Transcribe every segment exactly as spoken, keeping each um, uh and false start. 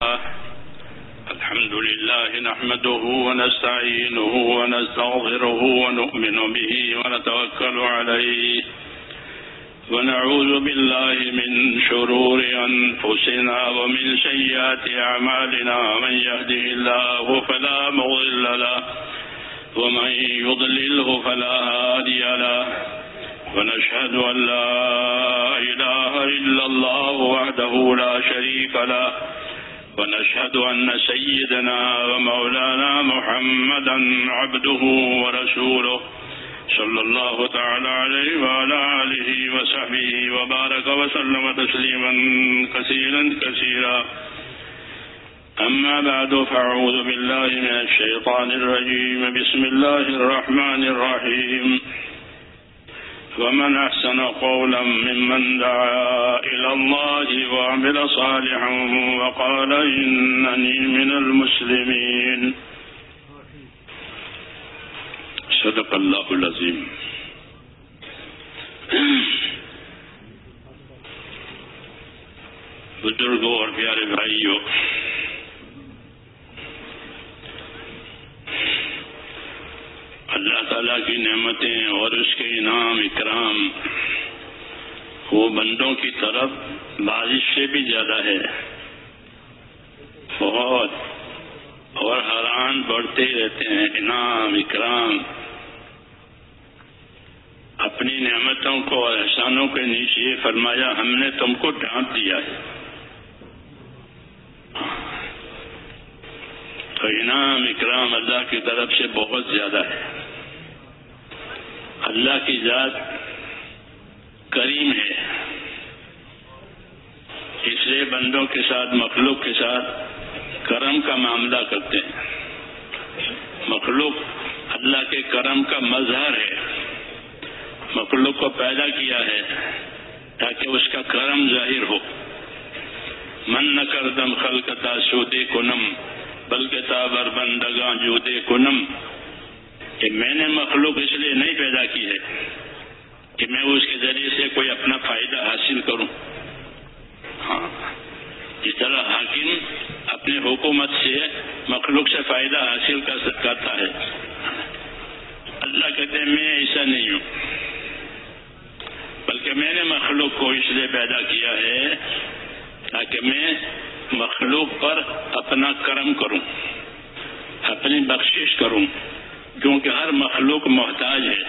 الحمد لله نحمده ونستعينه ونستغفره ونؤمن به ونتوكل عليه ونعوذ بالله من شرور أنفسنا ومن سيئات أعمالنا من يهده الله فلا مضل له ومن يضلله فلا هادي له ونشهد أن لا إله إلا الله وحده لا شريك له ونشهد أن سيدنا ومولانا محمدا عبده ورسوله صلى الله تعالى عليه وعلى آله وصحبه وبارك وسلم تسليما كثيرا كثيرا. أما بعد فأعوذ بالله من الشيطان الرجيم. بسم الله الرحمن الرحيم. ومن أحسن قولا ممن دعا إلى الله وعمل صالحا وقال إنني من المسلمين. صدق اللہ العظیم. بزرگوں اور پیارے بھائیوں، اللہ تعالیٰ کی نعمتیں اور اس کے انعام اکرام وہ بندوں کی طرف بارش سے بھی زیادہ ہے، بہت، اور ہر آن بڑھتے رہتے ہیں انعام اکرام. اپنی نعمتوں کو اور احسانوں کے نیچے فرمایا ہم نے تم کو ڈانٹ دیا ہے. تو انعام اکرام اللہ کی طرف سے بہت زیادہ ہے. اللہ کی ذات کریم ہے، اس لیے بندوں کے ساتھ، مخلوق کے ساتھ کرم کا معاملہ کرتے ہیں. مخلوق اللہ کے کرم کا مظہر ہے. مخلوق کو پیدا کیا ہے تاکہ اس کا کرم ظاہر ہو. من نہ کردم خلقتا سودے کنم بلکہ تابر بندگاں جودے کنم، کہ میں نے مخلوق اس لیے نہیں پیدا کی ہے کہ میں اس کے ذریعے سے کوئی اپنا فائدہ حاصل کروں. ہاں، جس طرح حاکم اپنے حکومت سے مخلوق سے فائدہ حاصل کر سکتا ہے، اللہ کہتے ہیں میں ایسا نہیں ہوں، بلکہ میں نے مخلوق کو اس لیے پیدا کیا ہے تاکہ میں مخلوق پر اپنا کرم کروں، اپنی بخشش کروں، کیونکہ ہر مخلوق محتاج ہے.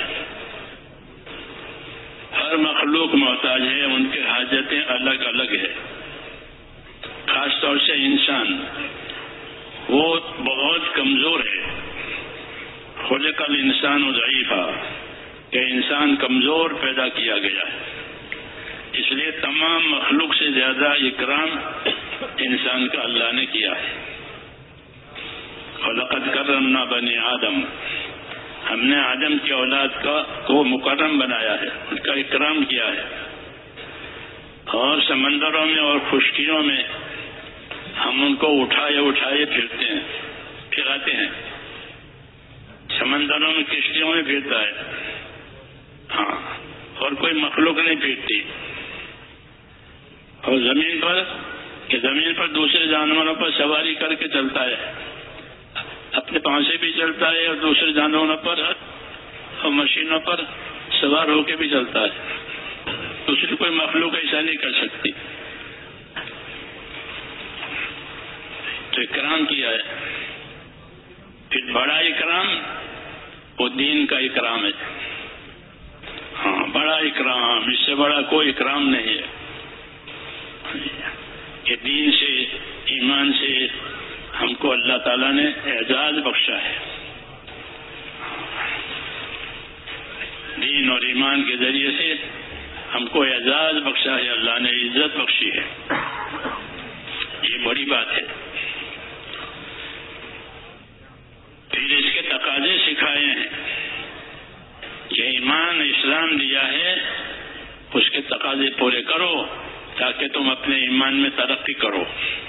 ہر مخلوق محتاج ہے، ان کی حاجتیں الگ الگ ہے. خاص طور سے انسان وہ بہت کمزور ہے. خلق الانسان ضعیفا، کہ انسان کمزور پیدا کیا گیا ہے. اس لیے تمام مخلوق سے زیادہ اکرام انسان کا اللہ نے کیا ہے. وَلَقَدْ كَرَّمْنَا بَنِي آدم، ہم نے آدم کی اولاد کا کو مکرم بنایا ہے، ان کا اکرام کیا ہے. اور سمندروں میں اور خشکیوں میں ہم ان کو اٹھائے اٹھائے پھرتے ہیں پھراتے ہیں. سمندروں میں کشتیوں میں پھرتا ہے، ہاں، اور کوئی مخلوق نہیں پھرتی. اور زمین پر کہ زمین پر دوسرے جانوروں پر سواری کر کے چلتا ہے، اپنے پاؤں سے بھی چلتا ہے اور دوسرے جانوروں پر اور مشینوں پر سوار ہو کے بھی چلتا ہے. دوسری کوئی مخلوق ایسا نہیں کر سکتی. تو اکرام کیا ہے. پھر بڑا اکرام وہ دین کا اکرام ہے. ہاں، بڑا اکرام، اس سے بڑا کوئی اکرام نہیں ہے. کہ دین سے، ایمان سے ہم کو اللہ تعالیٰ نے اعزاز بخشا ہے. دین اور ایمان کے ذریعے سے ہم کو اعزاز بخشا ہے، اللہ نے عزت بخشی ہے. یہ بڑی بات ہے. پھر اس کے تقاضے سکھائے ہیں کہ ایمان اسلام دیا ہے، اس کے تقاضے پورے کرو تاکہ تم اپنے ایمان میں ترقی کرو.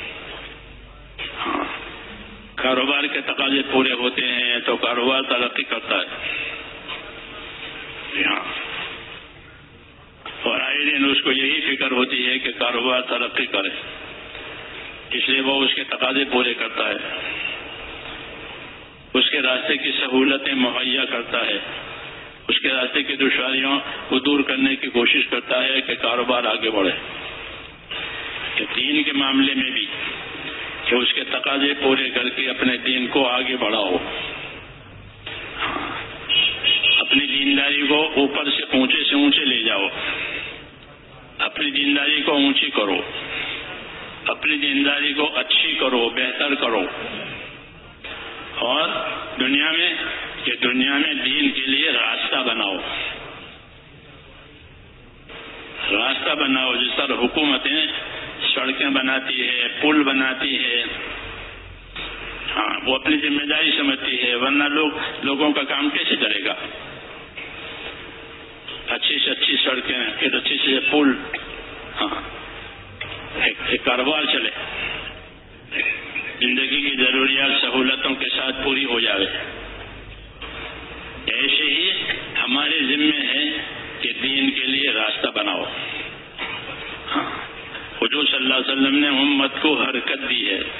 ہاں، کاروبار کے تقاضے پورے ہوتے ہیں تو کاروبار ترقی کرتا ہے. ہاں، اور آئے دن اس کو یہی فکر ہوتی ہے کہ کاروبار ترقی کرے. اس لیے وہ اس کے تقاضے پورے کرتا ہے، اس کے راستے کی سہولتیں مہیا کرتا ہے، اس کے راستے کی دشواریوں کو دور کرنے کی کوشش کرتا ہے کہ کاروبار آگے بڑھے، کہ دین کے معاملے میں بھی کہ اس کے تقاضے پورے کر کے اپنے دین کو آگے بڑھاؤ، اپنی دینداری کو اوپر سے اونچے سے اونچے لے جاؤ، اپنی دینداری کو اونچی کرو، اپنی دینداری کو اچھی کرو، بہتر کرو، اور دنیا میں کہ دنیا میں دین کے لیے راستہ بناؤ، راستہ بناؤ۔ جس طرح حکومتیں سڑکیں بناتی ہے، پل بناتی ہے، ہاں وہ اپنی ذمہ داری سمجھتی ہے، ورنہ لوگ لوگوں کا کام کیسے کرے گا؟ اچھی سے اچھی سڑکیں، پھر اچھی سے پل، ہاں ایک کاروبار چلے، زندگی کی ضروریات سہولتوں کے ساتھ پوری ہو جائے۔ ایسے ہی ہمارے ذمے ہے کہ دین کے لیے راستہ بناؤ۔ ہاں حضور صلی اللہ علیہ وسلم نے امت کو حرکت دی ہے،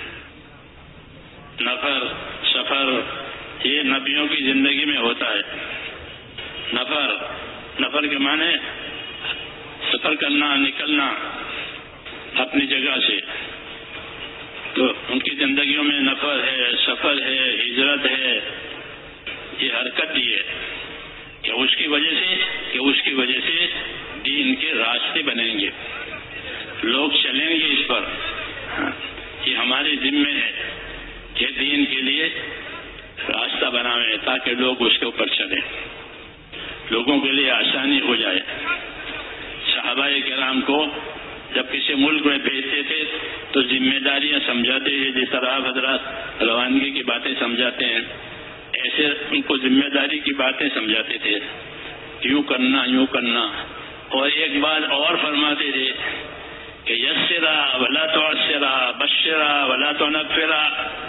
نفر سفر یہ نبیوں کی زندگی میں ہوتا ہے۔ نفر نفر کے معنی سفر کرنا، نکلنا اپنی جگہ سے، تو ان کی زندگیوں میں نفر ہے، سفر ہے، ہجرت ہے، یہ حرکت دی ہے کہ اس کی وجہ سے کہ اس کی وجہ سے دین کے راستے بنیں گے، لوگ چلیں گے اس پر۔ یہ ہمارے ذمے ہے کہ دین کے لیے راستہ بنائیں تاکہ لوگ اس کے اوپر چلیں، لوگوں کے لیے آسانی ہو جائے۔ صحابہ کرام کو جب کسی ملک میں بھیجتے تھے تو ذمہ داریاں سمجھاتے ہیں، جس طرح آپ حضرات روانگی کی باتیں سمجھاتے ہیں، ایسے ان کو ذمہ داری کی باتیں سمجھاتے تھے، یوں کرنا یوں کرنا۔ اور ایک بات اور فرماتے تھے کہ یسرا ولا تعسرا، بشرا ولا تنفرا،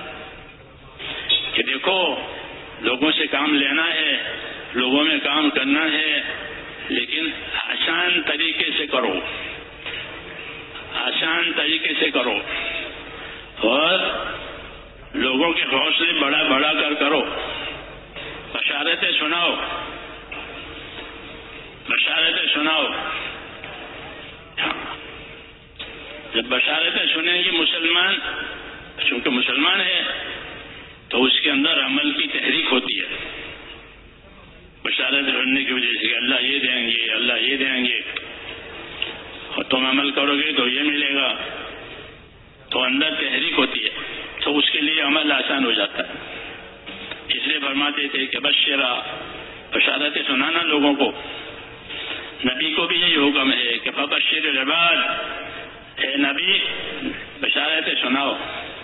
کہ دیکھو لوگوں سے کام لینا ہے، لوگوں میں کام کرنا ہے، لیکن آسان طریقے سے کرو، آسان طریقے سے کرو، اور لوگوں کے حوصلے بڑا بڑا کر کرو، بشارتیں سناؤ، بشارتیں سناؤ۔ جب بشارتیں سنیں گے مسلمان، چونکہ مسلمان ہے تو اس کے اندر عمل کی تحریک ہوتی ہے، بشارت سننے کی وجہ سے کہ اللہ یہ دیں گے، اللہ یہ دیں گے، اور تم عمل کرو گے تو یہ ملے گا، تو اندر تحریک ہوتی ہے، تو اس کے لیے عمل آسان ہو جاتا ہے۔ اس لیے فرماتے تھے کہ بشرا، بشارتیں سنانا لوگوں کو۔ نبی کو بھی یہی حکم ہے کہ فبشر العباد، اے نبی بشارتیں سناؤ،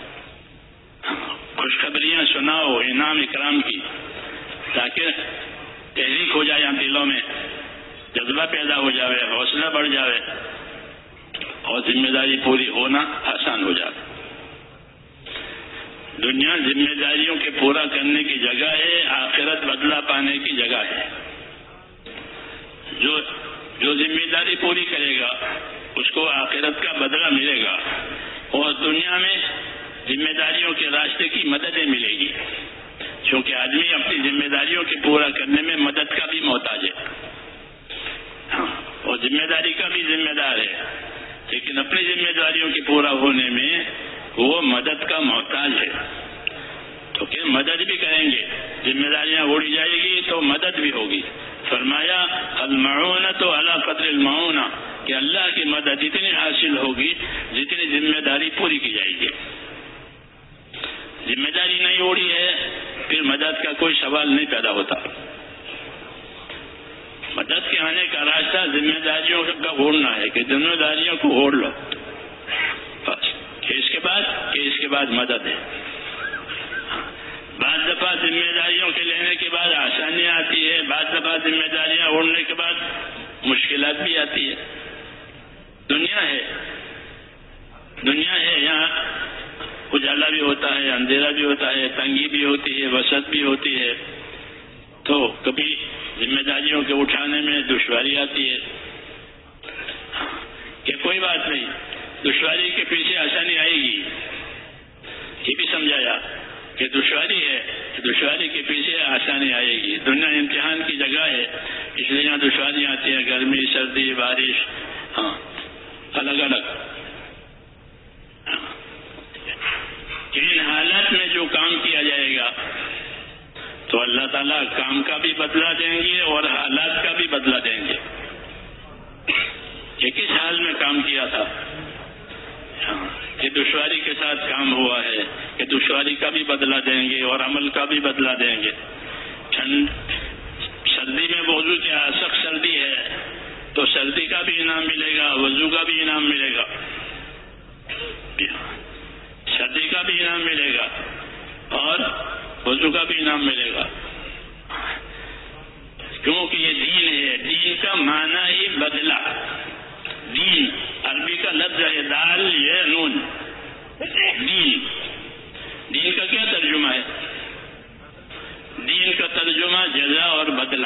خوشخبریاں سناؤ انعام اکرام کی، تاکہ تحریک ہو جائے دلوں میں، جذبہ پیدا ہو جائے، حوصلہ بڑھ جائے، اور ذمہ داری پوری ہونا آسان ہو جائے۔ دنیا ذمہ داریوں کے پورا کرنے کی جگہ ہے، آخرت بدلہ پانے کی جگہ ہے۔ جو جو ذمہ داری پوری کرے گا اس کو آخرت کا بدلہ ملے گا، اور دنیا میں ذمہ داریوں کے راستے کی مددیں ملے گی، کیونکہ آدمی اپنی ذمہ داریوں کے پورا کرنے میں مدد کا بھی محتاج ہے، ہاں اور ذمہ داری کا بھی ذمہ دار ہے، لیکن اپنی ذمہ داریوں کے پورا ہونے میں وہ مدد کا محتاج ہے، تو کہ مدد بھی کریں گے، ذمہ داریاں اڑی جائے گی تو مدد بھی ہوگی۔ فرمایا المعونۃ علی قدر المعونہ، کہ اللہ کی مدد اتنی حاصل ہوگی جتنی ذمہ داری پوری کی جائے گی۔ ذمہ داری نہیں اڑی ہے پھر مدد کا کوئی سوال نہیں پیدا ہوتا۔ مدد کے آنے کا راستہ ذمہ داریوں کا اوڑھنا ہے، کہ ذمہ داریوں کو اوڑھ لو بس، کہ اس کے بعد کہ اس کے بعد مدد ہے۔ بعض دفعہ ذمہ داریوں کے لینے کے بعد آسانیاں آتی ہے، بعض دفعہ ذمہ داریاں اوڑھنے کے بعد مشکلات بھی آتی ہے۔ دنیا ہے دنیا ہے یہاں اجالا بھی ہوتا ہے، اندھیرا بھی ہوتا ہے، تنگی بھی ہوتی ہے، وسعت بھی ہوتی ہے، تو کبھی ذمہ داریوں کے اٹھانے میں دشواری آتی ہے، کہ کوئی بات نہیں، دشواری کے پیچھے آسانی آئے گی، یہ بھی سمجھایا کہ دشواری ہے، دشواری کے پیچھے آسانی آئے گی. دنیا امتحان کی جگہ ہے، اس لیے یہاں دشواریاں آتی ہیں، گرمی، سردی، بارش، ہاں الگ الگ. ان حالات میں جو کام کیا جائے گا تو اللہ تعالیٰ کام کا بھی بدلہ دیں گے اور حالات کا بھی بدلہ دیں گے. یہ کس حال میں کام کیا تھا کہ دشواری کے ساتھ کام ہوا ہے، کہ دشواری کا بھی بدلہ دیں گے اور عمل کا بھی بدلہ دیں گے. ٹھنڈ سردی میں وضو کیا سخت سردی ہے تو سردی کا بھی انعام ملے گا، وضو کا بھی انعام ملے گا، سردی کا بھی انعام ملے گا اور وضو کا بھی انعام ملے گا. کیونکہ یہ دین ہے، دین کا معنی ہی بدلا. دین عربی کا لفظ ہے دال یہ نون. دین دین کا کیا ترجمہ ہے؟ دین کا ترجمہ جزا اور بدلہ.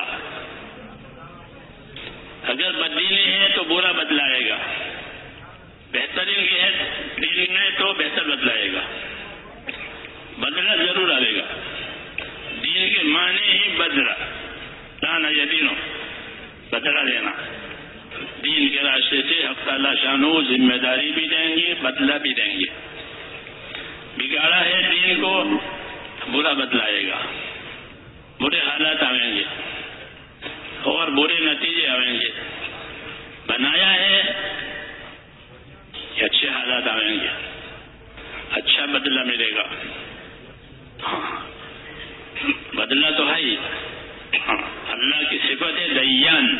اگر بددینی ہے تو برا بدلہ آئے گا، بہترین کی ہے دین میں تو بہتر بدلائے گا، بدلہ ضرور آئے گا. دین کے معنی ہی بدلہ، لانا یہ دینوں بدلہ دینا. دین کے راستے سے حق تعالیٰ شانو ذمہ داری بھی دیں گے، بدلہ بھی دیں گے. بگاڑا ہے دین کو، برا بدلائے گا، برے حالات آئیں گے اور برے نتیجے آئیں گے. بنایا ہے کہ اچھے حالات آئیں گے، اچھا بدلہ ملے گا. ہاں بدلہ تو ہے ہی. ہاں اللہ کی صفت ہے دیان.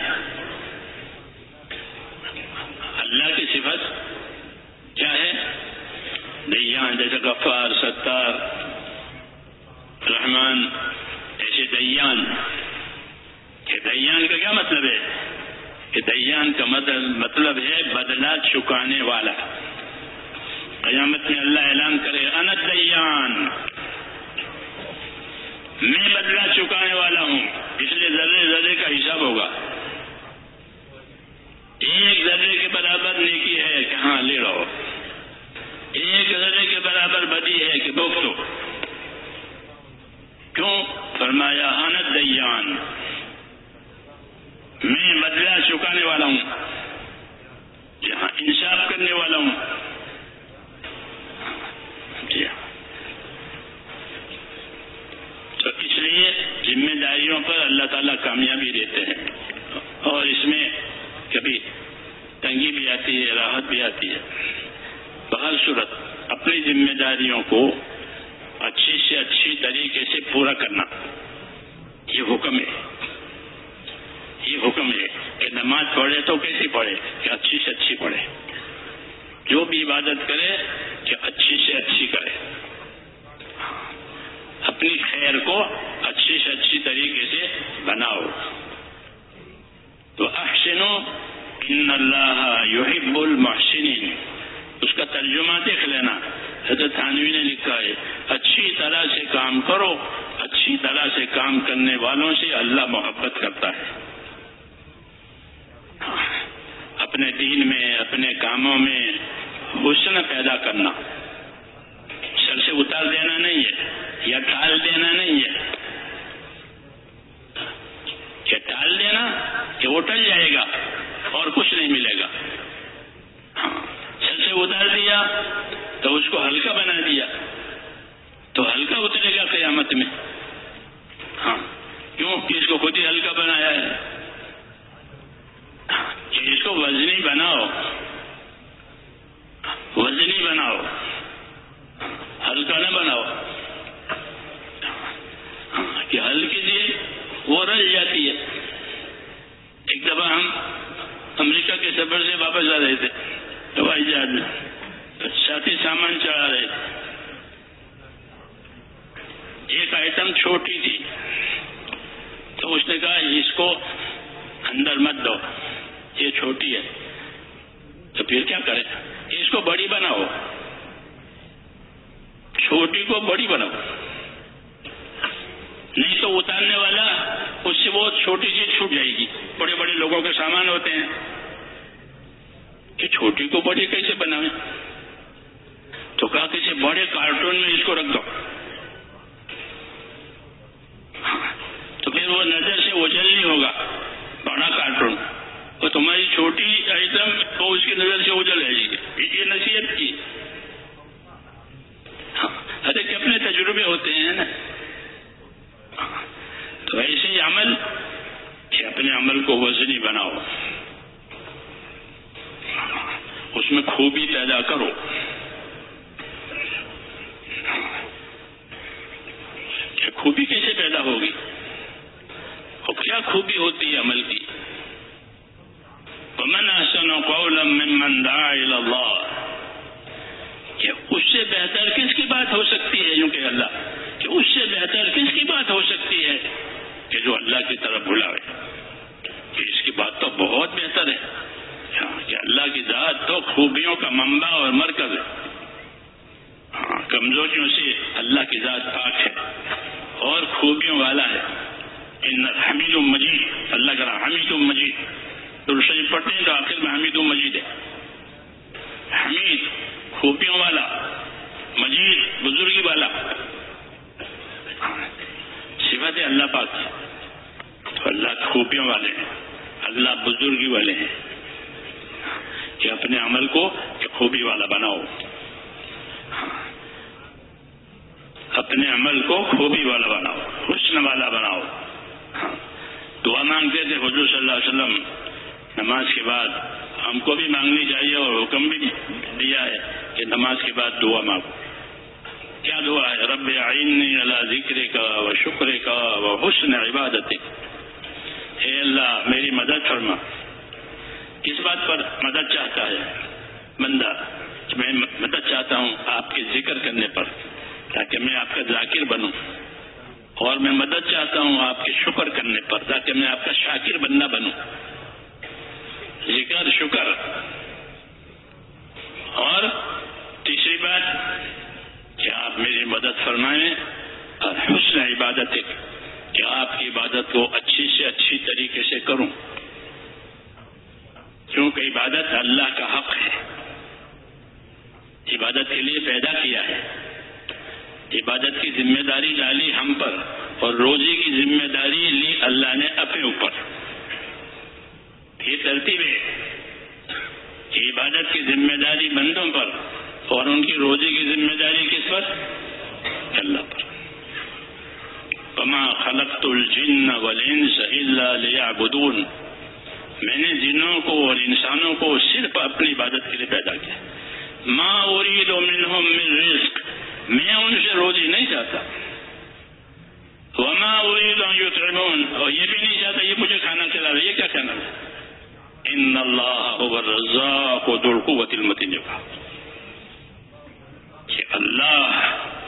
اللہ کی صفت کیا ہے؟ دیان. جیسے غفار، ستار، رحمان، ایسے دیان. کہ دیان کا کیا مطلب ہے؟ کہ دیان کا مطلب ہے بدلہ چکانے والا. قیامت میں اللہ اعلان کرے انا دیان، میں بدلہ چکانے والا ہوں. اس لیے ذرے ذرے کا حساب ہوگا. ایک ذرے کے برابر نیکی ہے کہ ہاں لے لو، ایک ذرے کے برابر بدی ہے کہ بھگتو. کیوں؟ فرمایا انا دیان، میں بدلہ چکانے والا ہوں، جہاں انصاف کرنے والا ہوں. جی تو اس لیے ذمہ داریوں پر اللہ تعالیٰ کامیابی دیتے ہیں اور اس میں کبھی تنگی بھی آتی ہے، راحت بھی آتی ہے. بہر صورت اپنی ذمہ داریوں کو اچھی سے اچھی طریقے سے پورا کرنا یہ حکم ہے. یہ حکم ہے کہ نماز پڑھے تو کیسی پڑھے؟ کہ اچھی سے اچھی پڑھے. جو بھی عبادت کرے کہ اچھی سے اچھی کرے، اپنی خیر کو اچھی سے اچھی طریقے سے بناؤ. تو احسنو ان اللہ یحب المحسنین، اس کا ترجمہ دیکھ لینا. حضرت تھانوی نے لکھا ہے اچھی طرح سے کام کرو، اچھی طرح سے کام کرنے والوں سے اللہ محبت کرتا ہے. اپنے دین میں، اپنے کاموں میں حسن پیدا کرنا، سر سے اتار دینا نہیں ہے یا ٹال دینا نہیں ہے. کہ ٹال دینا کہ وہ ٹل جائے گا اور کچھ نہیں ملے گا. ہاں سر سے اتار دیا تو اس کو ہلکا بنا دیا تو ہلکا اترے گا قیامت میں. ہاں کیوں؟ کہ اس کو خود ہی ہلکا بنایا ہے. کہ اس کو وزنی بناؤ، وزنی بناؤ، ہلکا نہ بناؤ. کہ ہلکی سی وہ رل جاتی ہے. ایک دفعہ ہم امریکہ کے سفر سے واپس آ رہے تھے ہوائی جہاز میں، ساتھی سامان چڑھا رہے تھے. ایک آئٹم چھوٹی تھی تو اس نے کہا اس کو اندر مت دو، یہ چھوٹی ہے. تو پھر کیا کرے؟ اس کو بڑی بناؤ، چھوٹی کو بڑی بناؤ. نہیں تو اتارنے والا اس سے وہ چھوٹی چیز چھوٹ جائے گی. بڑے بڑے لوگوں کے سامان ہوتے ہیں کہ چھوٹی کو بڑی کیسے بناویں؟ تو کہا کسی بڑے کارٹون میں اس کو رکھ دو، تو پھر وہ نظر سے اوجھل نہیں ہوگا بڑا کارٹون، اور تمہاری چھوٹی آئٹم وہ اس کی نظر سے اوجھل رہے گی. یہ نصیحت کی. ارے کہ اپنے تجربے ہوتے ہیں نا. تو ایسے ہی عمل کہ اپنے عمل کو وزنی بناؤ، اس میں خوبی پیدا کرو. کہ خوبی کیسے پیدا ہوگی اور کیا خوبی ہوتی ہے عمل کی؟ وَمَنْ أَحْسَنُ قَوْلًا مِّمَّنْ دَعَا إِلَى اللَّهِ، کہ اس سے بہتر کس کی بات ہو سکتی ہے؟ یوں کہ اللہ کہ اس سے بہتر کس کی بات ہو سکتی ہے کہ جو اللہ کی طرف بلاوے. کہ اس کی بات تو بہت بہتر ہے کہ اللہ کی ذات تو خوبیوں کا منبع اور مرکز ہے. ہاں، کمزوریوں سے اللہ کی ذات پاک ہے اور خوبیوں والا ہے. ان حمید مجید، اللہ کا نام حمید مجید. تو شریف پڑھتے ہیں تو آخر میں حمید مجید ہے. حمید خوبیوں والا، مجید بزرگی والا. صفت ہے اللہ پاک. تو اللہ خوبیوں والے ہیں، اللہ بزرگی والے ہیں. کہ اپنے عمل کو خوبی والا بناؤ، اپنے عمل کو خوبی والا بناؤ، حسن والا بناؤ. دعا مانگتے تھے حضور صلی اللہ علیہ وسلم نماز کے بعد. ہم کو بھی مانگنی چاہیے اور حکم بھی دیا ہے کہ نماز کے بعد دعا مانگو. کیا دعا ہے؟ رب اعنی علی ذکرک و شکرک و حسن عبادتک. اے اللہ میری مدد فرما. کس بات پر مدد چاہتا ہے بندہ؟ میں مدد چاہتا ہوں آپ کے ذکر کرنے پر تاکہ میں آپ کا ذاکر بنوں، اور میں مدد چاہتا ہوں آپ کے شکر کرنے پر تاکہ میں آپ کا شاکر بندہ بنوں. ذکر، شکر. اور تیسری بات کہ آپ میری مدد فرمائیں اور حسن عبادت، کہ آپ کی عبادت کو اچھی سے اچھی طریقے سے کروں، کیونکہ عبادت اللہ کا حق ہے. عبادت کے لیے پیدا کیا ہے. عبادت کی ذمہ داری ڈالی ہم پر، اور روزی کی ذمہ داری لی اللہ نے اپنے اوپر. یہ ترتیب ہے کہ عبادت کی ذمہ داری بندوں پر اور ان کی روزی کی ذمہ داری کس پر؟ اللہ پر. وما خلقت الجن والانس الا ليعبدون. میں نے جنوں کو اور انسانوں کو صرف اپنی عبادت کے لیے پیدا کیا. ما اريد منهم من رزق، میں ان سے روزی نہیں چاہتا. وما اريد ان يطعمون، اور یہ بھی نہیں چاہتا یہ مجھے کھانا کھلا رہا ہے. یہ کیا کہنا ہے؟ ان اللہ هو الرزاق ذو القوة المتین. کہ اللہ،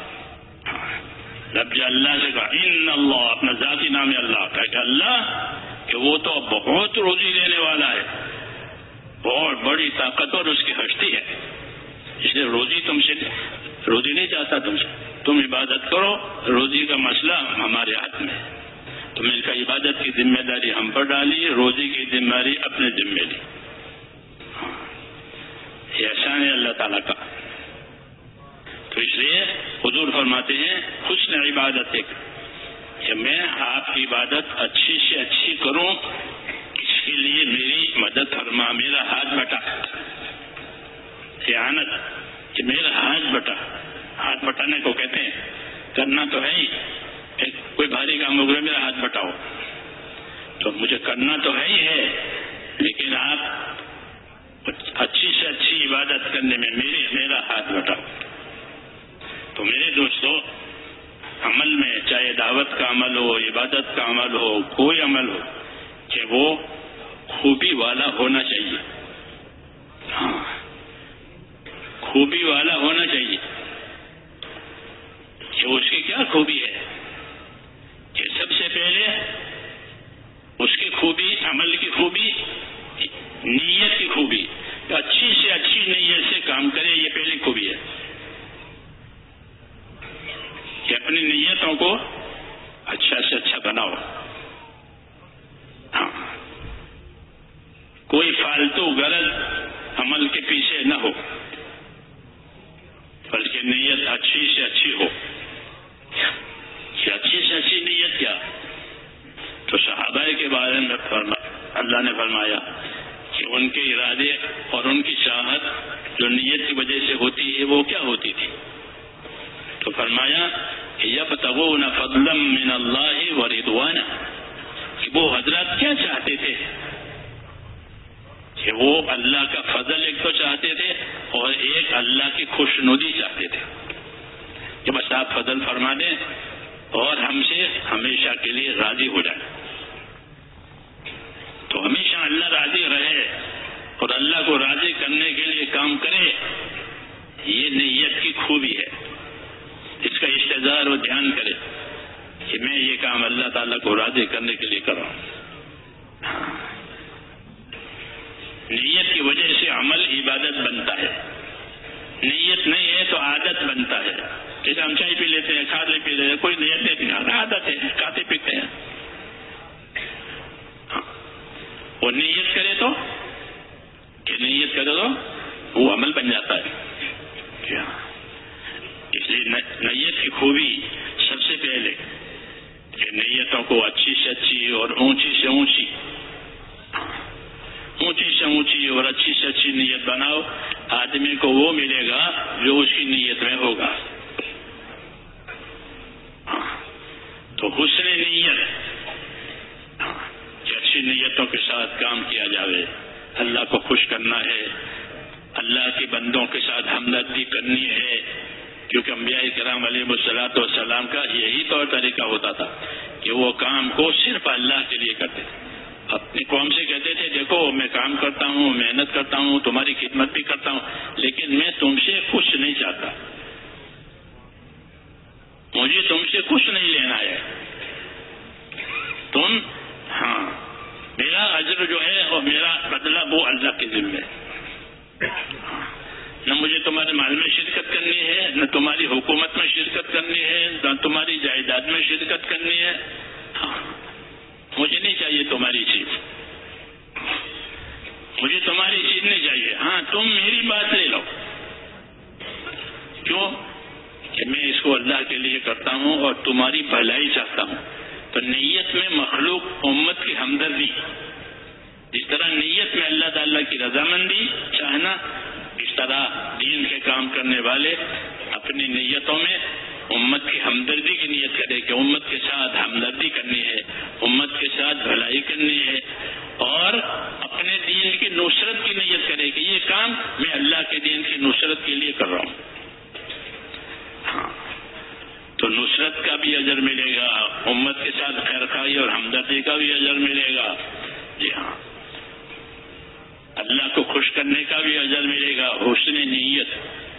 رب اللہ سے کہا ان اللہ، اپنا ذاتی نام ہے اللہ کا، کہ اللہ کہ وہ تو بہت روزی دینے والا ہے، بہت بڑی طاقت اور اس کی ہستی ہے. اس لیے روزی تم سے روزی نہیں چاہتا تم سے. تم عبادت کرو، روزی کا مسئلہ ہمارے ہاتھ میں. تو مل کر عبادت کی ذمہ داری ہم پر ڈالی، روزی کی ذمہ داری اپنے ذمہ لی. یہ احسان ہے اللہ تعالیٰ کا. تو اس لیے حضور فرماتے ہیں حسن عبادت ایک، کہ میں آپ کی عبادت اچھی سے اچھی کروں، اس کے لیے میری مدد فرما، میرا ہاتھ بٹا. اعانت کہ میرا ہاتھ بٹا. ہاتھ بٹانے کو کہتے ہیں، کرنا تو ہے ہی، کوئی بھاری کام ہو گیا میرا ہاتھ بٹاؤ، تو مجھے کرنا تو ہے ہی ہے، لیکن آپ اچھی سے اچھی عبادت کرنے میں میری میرا ہاتھ بٹاؤ. تو میرے دوستو، عمل میں چاہے دعوت کا عمل ہو، عبادت کا عمل ہو، کوئی عمل ہو، کہ وہ خوبی والا ہونا چاہیے. ہاں، خوبی والا ہونا چاہیے. کہ اس کی کیا خوبی ہے؟ کہ سب سے پہلے اس کی خوبی، عمل کی خوبی، نیت کی خوبی. اچھی سے اچھی نیت سے کام کرے، یہ پہلی خوبی ہے. کہ اپنی نیتوں کو اچھا سے اچھا بناؤ. ہاں، کوئی فالتو غرض عمل کے پیچھے نہ ہو، بلکہ نیت اچھی سے اچھی ہو. کہ اچھی سے اچھی نیت کیا؟ تو صحابہ کے بارے میں فرما اللہ نے فرمایا کہ ان کے ارادے اور ان کی چاہت جو نیت کی وجہ سے ہوتی ہے وہ کیا ہوتی تھی؟ تو فرمایا کہ یبتغون فضلا من اللہ ورضوانا، کہ وہ حضرات کیا چاہتے تھے؟ کہ وہ اللہ کا فضل ایک تو چاہتے تھے اور ایک اللہ کی خوشنودی چاہتے تھے کہ بس آپ فضل فرما دیں اور ہم سے ہمیشہ کے لیے راضی ہو جائیں. تو ہمیشہ اللہ راضی رہے اور اللہ کو راضی کرنے کے لیے کام کرے، یہ نیت کی خوبی ہے. اس کا استحضار و دھیان کرے کہ میں یہ کام اللہ تعالیٰ کو راضی کرنے کے لیے کر رہا ہوں. نیت کی وجہ سے عمل عبادت بنتا ہے، نیت نہیں ہے تو عادت بنتا ہے. جیسے ہم چائے پی لیتے ہیں، کھاتے پی لیتے ہیں، کوئی نیت نہیں، عادت ہے، کھاتے پیتے ہیں. اور نیت کرے تو کہ نیت کرے تو وہ عمل بن جاتا ہے. کیا اس لیے نیت کی خوبی سب سے پہلے کہ نیتوں کو اچھی سے اچھی اور اونچی سے اونچی اونچی سے اونچی اور اچھی سے اچھی نیت بناؤ. آدمی کو وہ ملے گا جو اس کی نیت میں ہوگا. تو حسن نیت کہ اچھی نیتوں کے ساتھ کام کیا جاوے. اللہ کو خوش کرنا ہے، اللہ کے بندوں کے ساتھ ہمدردی کرنی ہے، کیونکہ انبیاء کرام علیہ الصلوۃ والسلام کا یہی طور طریقہ ہوتا تھا کہ وہ کام کو صرف اللہ کے لیے کرتے تھے. اپنی قوم سے کہتے تھے دیکھو میں کام کرتا ہوں، محنت کرتا ہوں، تمہاری خدمت بھی کرتا ہوں، لیکن میں تم سے کچھ نہیں چاہتا، مجھے تم سے کچھ نہیں لینا ہے. تم ہاں میرا اجر جو ہے اور میرا بدلہ وہ اللہ کے ذمہ ہے. نہ مجھے تمہارے مال میں شرکت کرنی ہے، نہ تمہاری حکومت میں شرکت کرنی ہے، نہ تمہاری جائیداد میں شرکت کرنی ہے. ہاں مجھے نہیں چاہیے تمہاری چیز، مجھے تمہاری چیز نہیں چاہیے. ہاں تم میری بات لے لو. کیوں؟ کہ میں اس کو اللہ کے لیے کرتا ہوں اور تمہاری بھلائی چاہتا ہوں. تو نیت میں مخلوق امت کی ہمدردی، جس طرح نیت میں اللہ تعالیٰ کی رضامندی چاہنا، اس طرح دین کے کام کرنے والے اپنی نیتوں میں امت کی ہمدردی کی نیت کرے کہ امت کے ساتھ ہمدردی کرنی ہے، امت کے ساتھ بھلائی کرنی ہے، اور اپنے دین کی نصرت کی نیت کرے کہ یہ کام میں اللہ کے دین کی نصرت کے لیے کر رہا ہوں. ہاں تو نصرت کا بھی اجر ملے گا، امت کے ساتھ خیرخواہی اور ہمدردی کا بھی اجر ملے گا. جی ہاں اللہ کو خوش کرنے کا بھی اجر ملے گا. حسن نیت،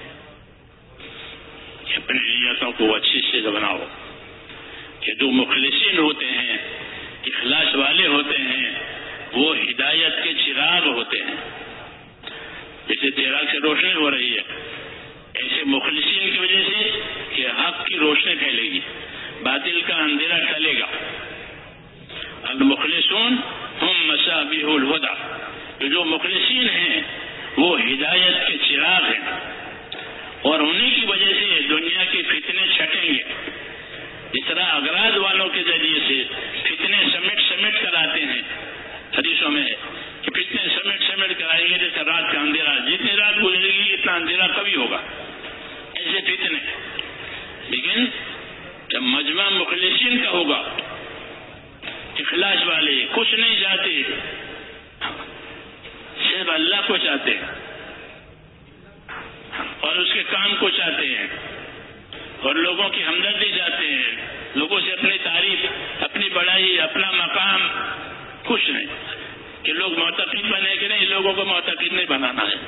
اپنی نیتوں کو اچھی سے بناؤ کہ جو مخلصین ہوتے ہیں، اخلاص والے ہوتے ہیں، وہ ہدایت کے چراغ ہوتے ہیں. جیسے چراغ سے روشنی ہو رہی ہے، ایسے مخلصین کی وجہ سے کہ حق کی روشنی پھیلے گی، باطل کا اندھیرا ٹلے گا. المخلصون ہم مصابیح الہدی، تو جو مخلصین ہیں وہ ہدایت کے چراغ ہیں، اور انہی کی وجہ سے دنیا کے فتنے چھٹیں گے. جس طرح اغراض والوں کے ذریعے سے فتنے سمیٹ سمیٹ کر آتے ہیں، حدیثوں میں کہ فتنے سمیٹ سمیٹ کر آئیں گے جیسے رات کا اندھیرا، جتنی رات گزرے گی اتنا اندھیرا کبھی ہوگا، ایسے فتنے. لیکن جب مجمع مخلصین کا ہوگا، اخلاص والے کچھ نہیں چاہتے، صرف اللہ کو چاہتے ہیں اور اس کے کام کو چاہتے ہیں، اور لوگوں کی ہمدردی چاہتے ہیں، لوگوں سے اپنی تعریف، اپنی بڑائی، اپنا مقام، کچھ نہیں کہ لوگ معتقد بنے کہ نہیں، لوگوں کو معتقد نہیں بنانا ہے،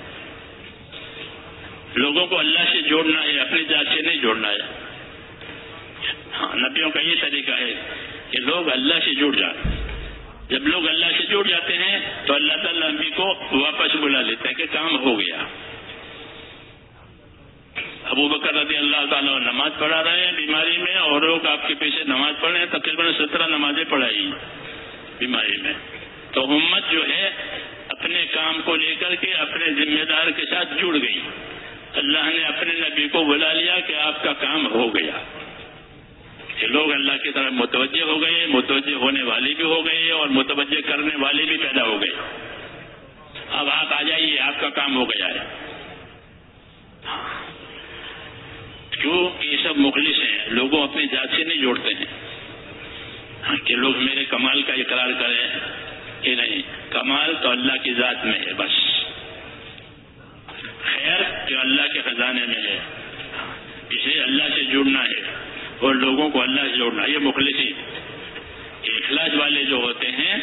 لوگوں کو اللہ سے جوڑنا ہے، اپنی ذات سے نہیں جوڑنا ہے. ہاں نبیوں کا یہ طریقہ ہے کہ لوگ اللہ سے جڑ جائیں. جب لوگ اللہ سے جڑ جاتے ہیں تو اللہ تعالیٰ نبی کو واپس بلا لیتے ہیں کہ کام ہو گیا. ابو بکر رضی اللہ تعالیٰ نماز پڑھا رہے ہیں بیماری میں، اور لوگ آپ کے پیچھے نماز پڑھ رہے ہیں، تقریباً سترہ نمازیں پڑھائی بیماری میں. تو امت جو ہے اپنے کام کو لے کر کے اپنے ذمہ دار کے ساتھ جڑ گئی. اللہ نے اپنے نبی کو بلا لیا کہ آپ کا کام ہو گیا. یہ لوگ اللہ کی طرف متوجہ ہو گئے, متوجہ ہونے والے بھی ہو گئے اور متوجہ کرنے والے بھی پیدا ہو گئے. اب آپ آ جائیے, آپ کا کام ہو گیا ہے. کیوں کہ یہ سب مخلص ہیں, لوگوں اپنی ذات سے نہیں جوڑتے ہیں کہ لوگ میرے کمال کا اقرار کریں کہ نہیں. کمال تو اللہ کی ذات میں ہے بس. خیر جو اللہ کے خزانے میں ہے, اسے اللہ سے جڑنا ہے اور لوگوں کو اللہ سے جوڑنا. یہ مخلصی اخلاص والے جو ہوتے ہیں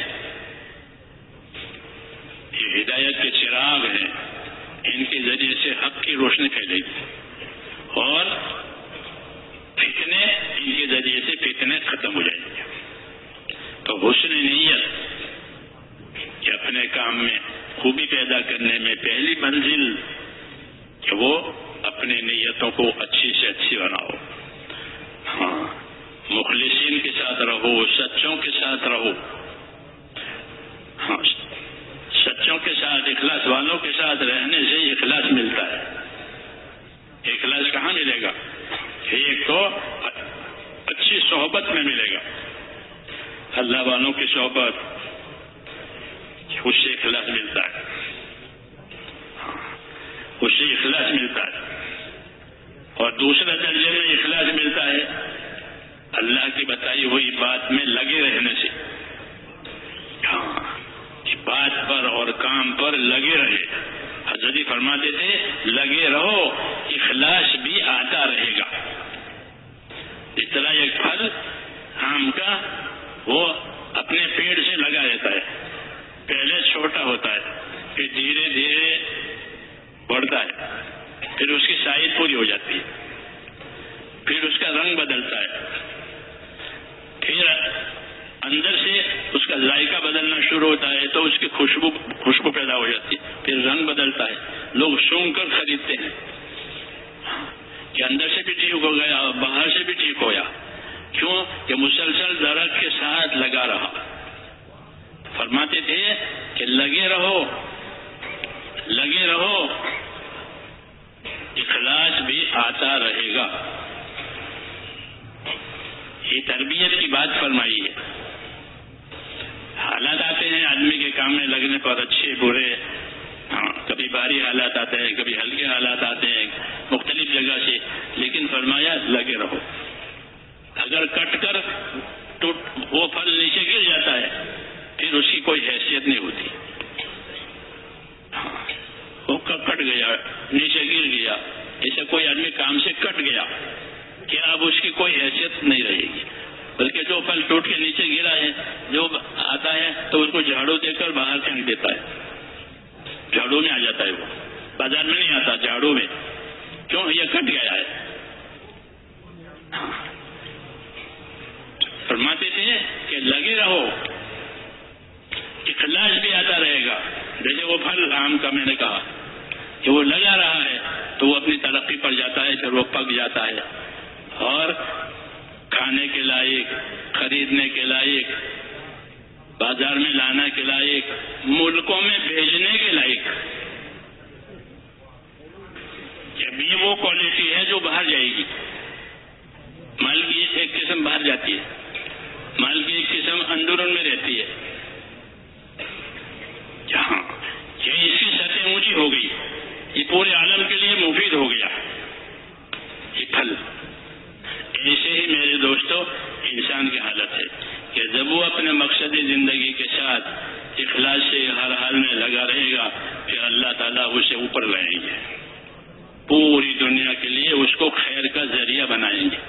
یہ ہدایت کے چراغ ہیں, ان کے ذریعے سے حق کی روشنی پھیلے گی اور فتنے ان کے ذریعے سے فتنے ختم ہو جائیں گے. تو حسن نیت کہ اپنے کام میں خوبی پیدا کرنے میں پہلی منزل کہ وہ اپنی نیتوں کو اچھی سے اچھی بناؤ. ہاں, مخلصین کے ساتھ رہو, سچوں کے ساتھ رہو. ہاں, سچوں کے ساتھ, اخلاص والوں کے ساتھ رہنے سے اخلاص ملتا ہے. اخلاص کہاں ملے گا؟ ایک تو اچھی صحبت میں ملے گا, اللہ والوں کی صحبت, اس سے اخلاص ملتا ہے. اس سے اخلاص ملتا ہے. اور دوسرا درجے میں اخلاص ملتا ہے اللہ کی بتائی ہوئی بات میں لگے رہنے سے. ہاں, بات پر اور کام پر لگے رہے. حضرت فرماتے تھے لگے رہو, اخلاص بھی آتا رہے گا. اس طرح ایک پھل آم کا وہ اپنے پیڑ سے لگا رہتا ہے, پہلے چھوٹا ہوتا ہے, پھر دھیرے دھیرے بڑھتا ہے, پھر اس کی سائز پوری ہو جاتی ہے, پھر اس کا رنگ بدلتا ہے, پھر اندر سے اس کا ذائقہ بدلنا شروع ہوتا ہے تو اس کی خوشبو خوشبو پیدا ہو جاتی ہے, پھر رنگ بدلتا ہے. لوگ سونگ کر خریدتے ہیں کہ اندر سے بھی ٹھیک ہو گیا, باہر سے بھی ٹھیک ہو گیا. کیوں کہ مسلسل درخت کے ساتھ لگا رہا. فرماتے تھے کہ لگے رہو, لگے رہو, اخلاص بھی آتا رہے گا. یہ تربیت کی بات فرمائی ہے. حالات آتے ہیں آدمی کے کام میں لگنے پر, اچھے برے, ہاں, کبھی بھاری حالات آتے ہیں, کبھی ہلکے حالات آتے ہیں مختلف جگہ سے, لیکن فرمایا لگے رہو. اگر کٹ کر ٹوٹ وہ پھل نیچے گر جاتا ہے پھر اس کی کوئی حیثیت نہیں ہوتی. ہاں, وہ کٹ گیا, نیچے گر گیا, ایسے کوئی آدمی کام سے کٹ گیا کہ اب اس کی کوئی حیثیت نہیں رہے گی. بلکہ جو پھل ٹوٹ کے نیچے گرا ہے جو آتا ہے تو اس کو جھاڑو دے کر باہر پھینک دیتا ہے, جھاڑو میں آ جاتا ہے. وہ بازار میں نہیں آتا, جھاڑو میں. کیوں؟ یہ کٹ گیا ہے. فرماتے تھے کہ لگے رہو, اخلاص بھی آتا رہے گا. جیسے وہ پھل آم کا میں نے کہا کہ وہ لگا رہا ہے تو وہ اپنی ترقی پر جاتا ہے, پھر وہ پک جاتا ہے اور کھانے کے لائق, خریدنے کے لائق, بازار میں لانا کے لائق, ملکوں میں بھیجنے کے لائق. جب یہ وہ کوالٹی ہے جو باہر جائے گی. مال کی ایک قسم باہر جاتی ہے, مال کی ایک قسم اندرون میں رہتی ہے. جہاں یہ اس کی سطح اونچی ہو گئی, یہ پورے عالم کے لیے مفید ہو گیا یہ پھل. ایسے ہی میرے دوستو انسان کی حالت ہے کہ جب وہ اپنے مقصد زندگی کے ساتھ اخلاص سے ہر حال میں لگا رہے گا پھر اللہ تعالیٰ اسے اوپر لائیں گے, پوری دنیا کے لیے اس کو خیر کا ذریعہ بنائیں گے.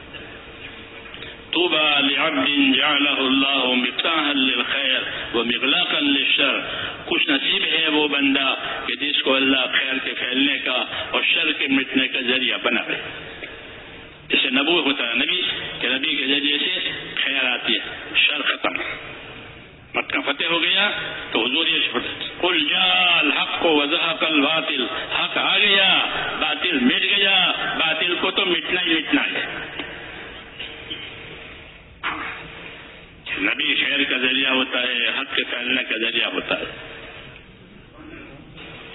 طوبى لعبد جعله الله مفتاحا للخير ومغلاقا للشر. خوش نصیب ہے وہ بندہ کہ جس کو اللہ خیر کے پھیلنے کا اور شر کے مٹنے کا ذریعہ بنائے. جسے نبوت ہوتا ہے نبی کہ نبی کے ذریعے سے خیر آتی ہے, شر ختم. مکہ فتح ہو گیا تو حضور یہ قل جاء الحق وزهق الباطل, حق آ گیا باطل مٹ گیا. باطل کو تو مٹنا ہی مٹنا ہے. نبی خیر کا ذریعہ ہوتا ہے, حق کے پھیلنے کا ذریعہ ہوتا ہے.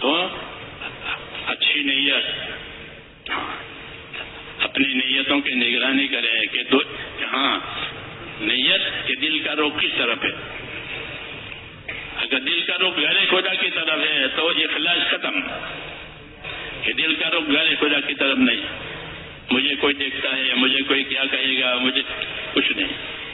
تو اچھی نیت، اپنی نیتوں کی نگرانی کریں کہ دو ہاں نیت کے دل کا رخ کس طرف ہے. اگر دل کا رخ غیر خدا کی طرف ہے تو اخلاص ختم. کہ دل کا رخ غیر خدا کی طرف نہیں، مجھے کوئی دیکھتا ہے، مجھے کوئی کیا کہے گا، مجھے کچھ نہیں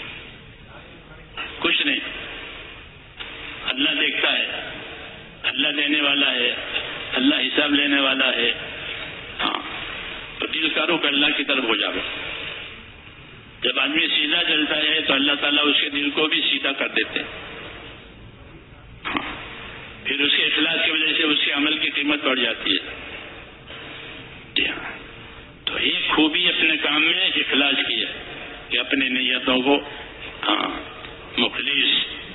کچھ نہیں. اللہ دیکھتا ہے، اللہ دینے والا ہے، اللہ حساب لینے والا ہے. ہاں تو دل کا رخ اللہ کی طرف ہو جائے. جب آدمی سیدھا چلتا ہے تو اللہ تعالیٰ اس کے دل کو بھی سیدھا کر دیتے. پھر اس کے اخلاص کی وجہ سے اس کے عمل کی قیمت بڑھ جاتی ہے. جی ہاں، تو ایک خوبی اپنے کام میں اخلاص کی ہے کہ اپنی نیتوں کو ہاں مخلص.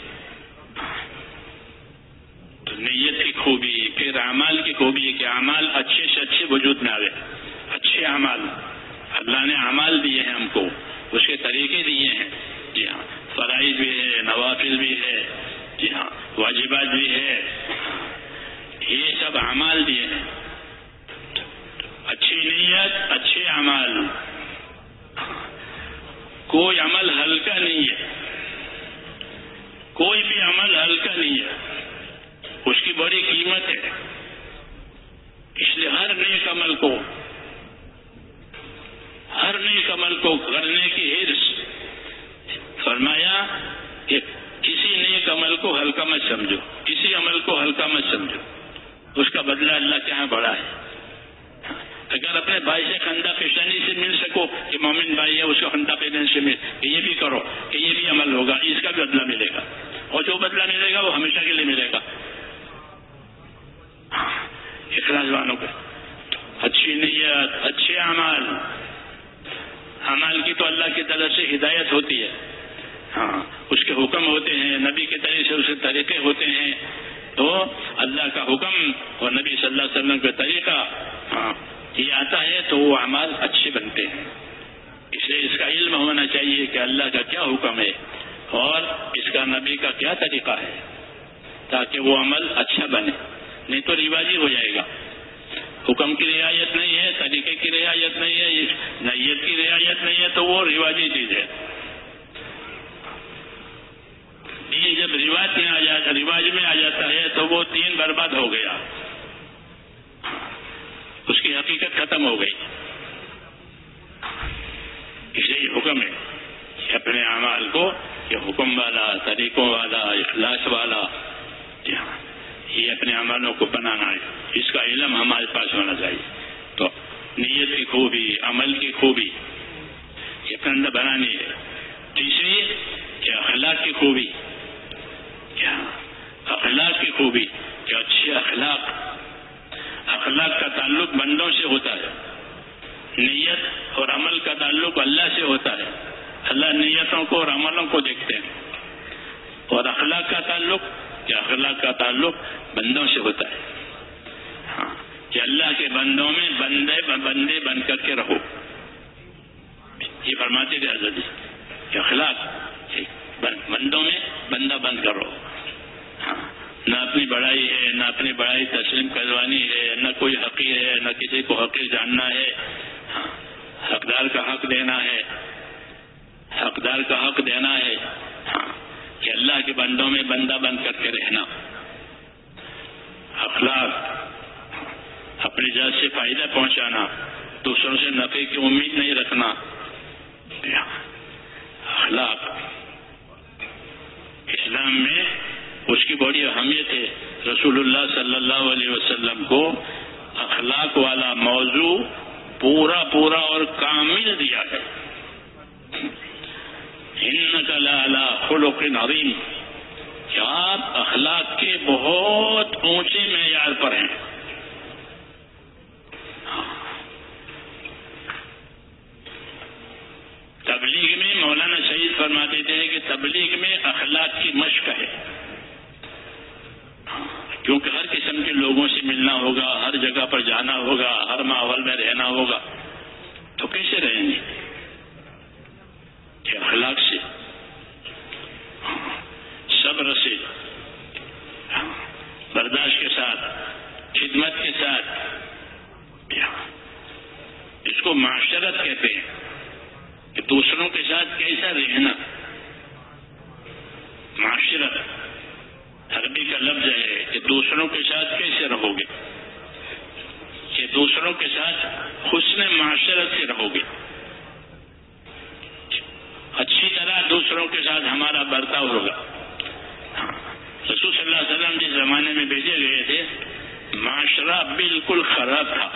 تو نیت کی خوبی، پھر اعمال کی خوبی ہے کہ اعمال اچھے سے اچھے وجود میں آئے. اچھے اعمال، اللہ نے اعمال دیے ہیں ہم کو، اس کے طریقے دیے ہیں. جی ہاں، فرائض بھی ہے، نوافل بھی ہے، جی ہاں واجبات بھی ہے، یہ سب اعمال دیے ہیں. اچھی نیت، اچھے اعمال. کوئی عمل ہلکا نہیں ہے، کوئی بھی عمل ہلکا نہیں ہے، اس کی بڑی قیمت ہے. اس لیے ہر نیک عمل کو ہر نیک عمل کو کرنے کی حرص. فرمایا کہ کسی نیک عمل کو ہلکا مت سمجھو، کسی عمل کو ہلکا مت سمجھو، اس کا بدلہ اللہ کے ہاں بڑا ہے. اگر اپنے بھائی سے خندہ پیشانی سے مل سکو کہ مومن بھائی ہے، اس کو خندہ پیشانی سے مل کہ یہ بھی کرو، کہ یہ بھی عمل ہوگا، اس کا بھی بدلہ ملے گا، اور جو بدلہ ملے گا وہ ہمیشہ کے لیے ملے گا. اخلاص والوں کو اچھی نیت، اچھے اعمال. اعمال کی تو اللہ کی طرف سے ہدایت ہوتی ہے. ہاں اس کے حکم ہوتے ہیں، نبی کے طریقے سے اس کے طریقے ہوتے ہیں. تو اللہ کا حکم اور نبی صلی اللہ علیہ وسلم کا طریقہ ہاں یہ آتا ہے تو وہ اعمال اچھے بنتے ہیں. اس لیے اس کا علم ہونا چاہیے کہ اللہ کا کیا حکم ہے اور اس کا نبی کا کیا طریقہ ہے، تاکہ وہ عمل اچھا بنے. نہیں تو رواجی ہو جائے گا. حکم کی رعایت نہیں ہے، طریقے کی رعایت نہیں ہے، نیت کی رعایت نہیں ہے تو وہ رواجی چیز ہے. یہ جب رواج میں آ جاتا رواج میں آ جاتا ہے تو وہ دین برباد ہو گیا، اس کی حقیقت ختم ہو گئی. اس لیے یہ حکم ہے کہ اپنے اعمال کو یہ حکم والا، طریقوں والا، اخلاص والا یہ اپنے اعمالوں کو بنانا ہے. اس کا علم ہمارے پاس ہونا چاہیے. تو نیت کی خوبی، عمل کی خوبی یہ اپنے اندر بنانی ہے. تیسری کہ اخلاق کی خوبی، کیا اخلاق کی خوبی کہ اچھے اخلاق. اخلاق کا تعلق بندوں سے ہوتا ہے، نیت اور عمل کا تعلق اللہ سے ہوتا ہے. اللہ نیتوں کو اور عملوں کو دیکھتے ہیں. اور اخلاق کا تعلق کہ اخلاق کا تعلق بندوں سے ہوتا ہے. ہاں کہ اللہ کے بندوں میں بندے بندے بن کر کے رہو. یہ فرماتے تھے حضرت کہ اخلاق بندوں میں بندہ بن کر رہو. ہاں نہ اپنی بڑائی ہے، نہ اپنی بڑائی تسلیم کروانی ہے، نہ کوئی حقیر ہے، نہ کسی کو حقیر جاننا ہے. ہاں حقدار کا حق دینا ہے، حقدار کا حق دینا ہے. ہاں کہ اللہ کے بندوں میں بندہ بن کر کے رہنا. اخلاق اپنی ذات سے فائدہ پہنچانا، دوسروں سے نفع کی امید نہیں رکھنا. اخلاق اسلام میں اس کی بڑی اہمیت ہے. رسول اللہ صلی اللہ علیہ وسلم کو اخلاق والا موضوع پورا پورا اور کامل دیا ہے. انک لعلی خلق عظیم کہ آپ اخلاق کے بہت اونچے معیار پر ہیں. تبلیغ میں مولانا سعید فرماتے تھے کہ تبلیغ میں اخلاق کی مشق ہے، کیونکہ ہر قسم کے لوگوں سے ملنا ہوگا، ہر جگہ پر جانا ہوگا، ہر ماحول میں رہنا ہوگا. تو کیسے رہیں گے؟ کہ اخلاق سے، صبر سے، برداشت کے ساتھ، دوسروں کے ساتھ کیسا رہنا. معاشرت عربی کا لفظ ہے کہ دوسروں کے ساتھ کیسے رہو گے, کہ دوسروں کے ساتھ حسن معاشرت سے رہو گے, اچھی طرح دوسروں کے ساتھ ہمارا برتاؤ ہوگا. رسول صلی اللہ علیہ وسلم جس زمانے میں بھیجے گئے تھے معاشرہ بالکل خراب تھا.